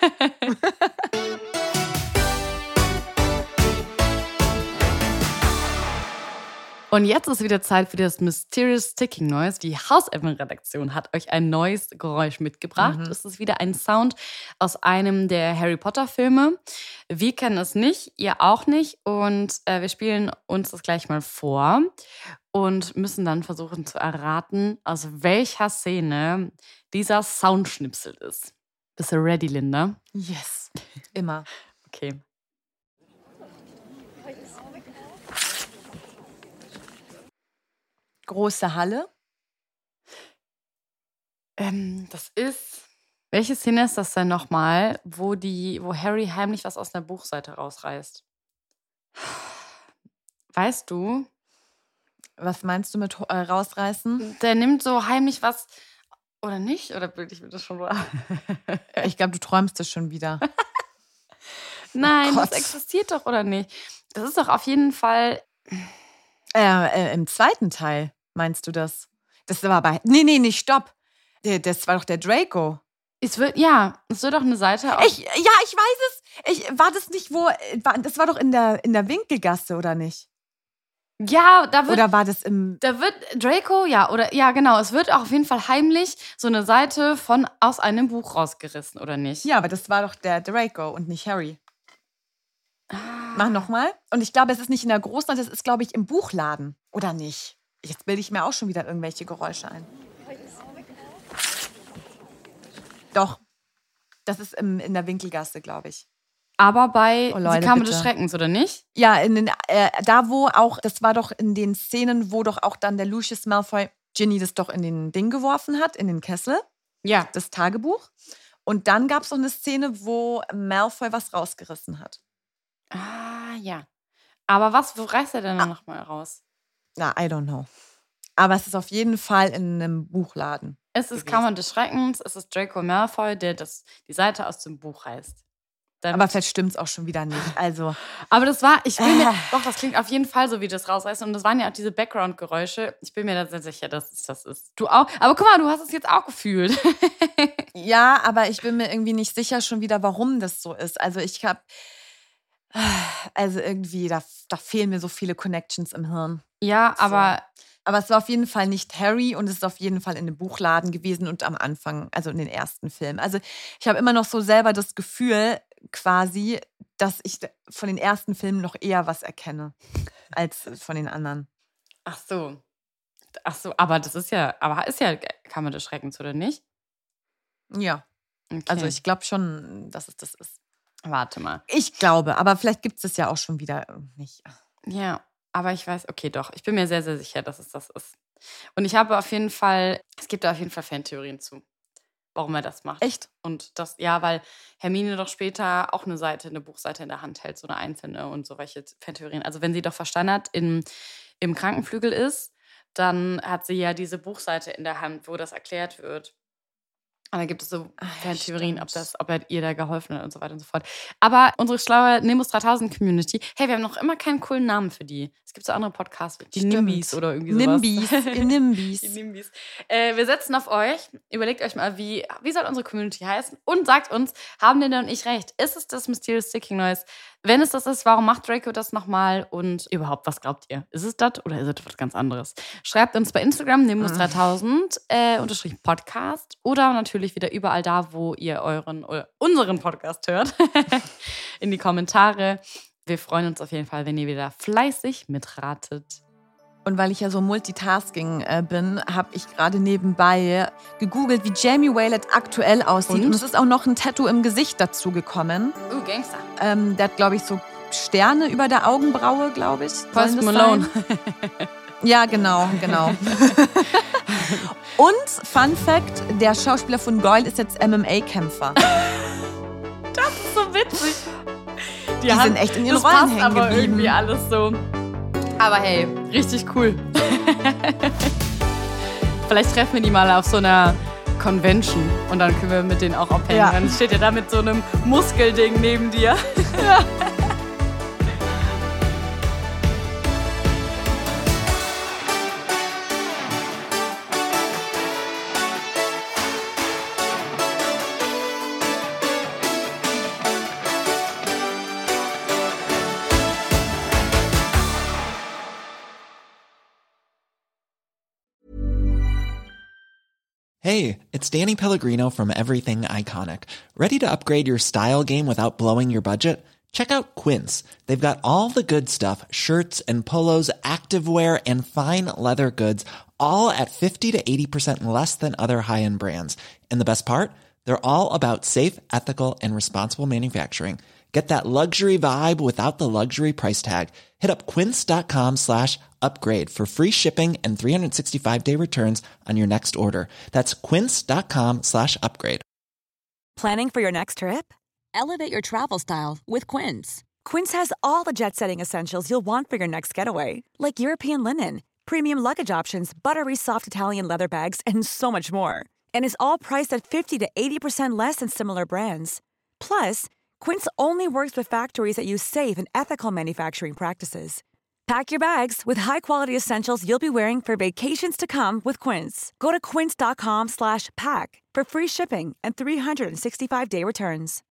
Und jetzt ist wieder Zeit für das Mysterious Ticking Noise. Die Hauselfen-Redaktion hat euch ein neues Geräusch mitgebracht. Mhm. Es ist wieder ein Sound aus einem der Harry Potter-Filme. Wir kennen es nicht, ihr auch nicht. Und äh, wir spielen uns das gleich mal vor und müssen dann versuchen zu erraten, aus welcher Szene dieser Soundschnipsel ist. Bist du ready, Linda? Yes. Immer. Okay. Große Halle. Ähm, das ist. Welche Szene ist das denn nochmal, wo, die, wo Harry heimlich was aus einer Buchseite rausreißt? Weißt du? Was meinst du mit äh, rausreißen? Der nimmt so heimlich was. Oder nicht? Oder bilde ich mir das schon wahr? Ich glaube, du träumst es schon wieder. Nein, Oh das Gott. existiert doch, oder nicht? Das ist doch auf jeden Fall. Äh, äh, Im zweiten Teil meinst du das? Das war bei. Nee, nee, nee, stopp. Der, das war doch der Draco. Es wird, ja, es wird doch eine Seite auf. Ich, ja, ich weiß es. Ich, war das nicht, wo. War, das war doch in der, in der Winkelgasse, oder nicht? Ja, da wird. Oder war das im. Da wird Draco, ja, oder ja, genau. Es wird auch auf jeden Fall heimlich so eine Seite von aus einem Buch rausgerissen, oder nicht? Ja, aber das war doch der Draco und nicht Harry. Ah. Mach nochmal. Und ich glaube, es ist nicht in der Großen, das ist, glaube ich, im Buchladen. Oder nicht? Jetzt bilde ich mir auch schon wieder irgendwelche Geräusche ein. Doch. Das ist im, in der Winkelgasse, glaube ich. Aber bei Oh, Leute, Die Kammer bitte. des Schreckens, oder nicht? Ja, in den, äh, da wo auch, das war doch in den Szenen, wo doch auch dann der Lucius Malfoy Ginny das doch in den Ding geworfen hat, in den Kessel, Ja. das Tagebuch. Und dann gab es noch eine Szene, wo Malfoy was rausgerissen hat. Ah, ja. Aber was, wo reißt er denn Ah. dann nochmal raus? Na, I don't know. Aber es ist auf jeden Fall in einem Buchladen. Es ist gewesen. Kammer des Schreckens, es ist Draco Malfoy, der das, die Seite aus dem Buch reißt. Dann, Aber vielleicht stimmt es auch schon wieder nicht. Also, aber das war, ich bin mir, Äh. doch, das klingt auf jeden Fall so, wie das rausreißt. Und das waren ja auch diese Background-Geräusche. Ich bin mir da sehr sicher, dass es das ist. Du auch. Aber guck mal, du hast es jetzt auch gefühlt. ja, aber ich bin mir irgendwie nicht sicher schon wieder, warum das so ist. Also ich habe, also irgendwie, da, da fehlen mir so viele Connections im Hirn. Ja, aber Aber es war auf jeden Fall nicht Harry und es ist auf jeden Fall in einem Buchladen gewesen und am Anfang, also in den ersten Filmen. Also ich habe immer noch so selber das Gefühl, quasi, dass ich von den ersten Filmen noch eher was erkenne als von den anderen. Ach so. Ach so, aber das ist ja, aber ist ja Kammer des Schreckens, oder nicht? Ja. Okay. Also ich glaube schon, dass es das ist. Warte mal. Ich glaube, aber vielleicht gibt es das ja auch schon wieder nicht. Ja, aber ich weiß, okay, doch. Ich bin mir sehr, sehr sicher, dass es das ist. Und ich habe auf jeden Fall, es gibt da auf jeden Fall Fantheorien zu, warum er das macht. Echt? Und das, ja, weil Hermine doch später auch eine Seite, eine Buchseite in der Hand hält, so eine einzelne und so welche Fantheorien. Also wenn sie doch versteinert in, im Krankenflügel ist, dann hat sie ja diese Buchseite in der Hand, wo das erklärt wird. Und da gibt es so Fantheorien, ob, das, ob er ihr da geholfen hat und so weiter und so fort. Aber unsere schlaue Nimbus dreitausend Community, hey, wir haben noch immer keinen coolen Namen für die. Es gibt so andere Podcasts, die Stimmt. Nimbis oder irgendwie sowas. Nimbis, ihr Nimbis. Die Nimbis. Äh, wir setzen auf euch. Überlegt euch mal, wie, wie soll unsere Community heißen? Und sagt uns, haben Linda und ich recht? Ist es das Mysterious Sticking Noise? Wenn es das ist, warum macht Draco das nochmal? Und überhaupt, was glaubt ihr? Ist es das oder ist es was ganz anderes? Schreibt uns bei Instagram, Nimbus dreitausend, äh, unterstrich Podcast. Oder natürlich wieder überall da, wo ihr euren oder unseren Podcast hört. In die Kommentare. Wir freuen uns auf jeden Fall, wenn ihr wieder fleißig mitratet. Und weil ich ja so Multitasking äh, bin, habe ich gerade nebenbei gegoogelt, wie Jamie Waylett aktuell aussieht. Und? Und es ist auch noch ein Tattoo im Gesicht dazu gekommen. Uh, Gangster. Ähm, der hat, glaube ich, so Sterne über der Augenbraue, glaube ich. Post Malone. Ja, genau, genau. Und, Fun Fact, der Schauspieler von Goyle ist jetzt M M A-Kämpfer. Das ist so witzig. Die, Die haben, sind echt in ihren das Rollen passt hängen aber geblieben. Irgendwie alles so. Aber hey, richtig cool. Vielleicht treffen wir die mal auf so einer Convention und dann können wir mit denen auch abhängen. Ja. Dann steht er da mit so einem Muskelding neben dir. Ja. Hey, it's Danny Pellegrino from Everything Iconic. Ready to upgrade your style game without blowing your budget? Check out Quince. They've got all the good stuff, shirts and polos, activewear, and fine leather goods, all at fifty to eighty percent less than other high-end brands. And the best part? They're all about safe, ethical, and responsible manufacturing. Get that luxury vibe without the luxury price tag. Hit up quince.com slash upgrade for free shipping and three sixty-five day returns on your next order. That's quince.com slash upgrade. Planning for your next trip? Elevate your travel style with Quince. Quince has all the jet-setting essentials you'll want for your next getaway, like European linen, premium luggage options, buttery soft Italian leather bags, and so much more. And is all priced at fifty to eighty percent less than similar brands. Plus, Quince only works with factories that use safe and ethical manufacturing practices. Pack your bags with high-quality essentials you'll be wearing for vacations to come with Quince. Go to quince.com slash pack for free shipping and three sixty-five day returns.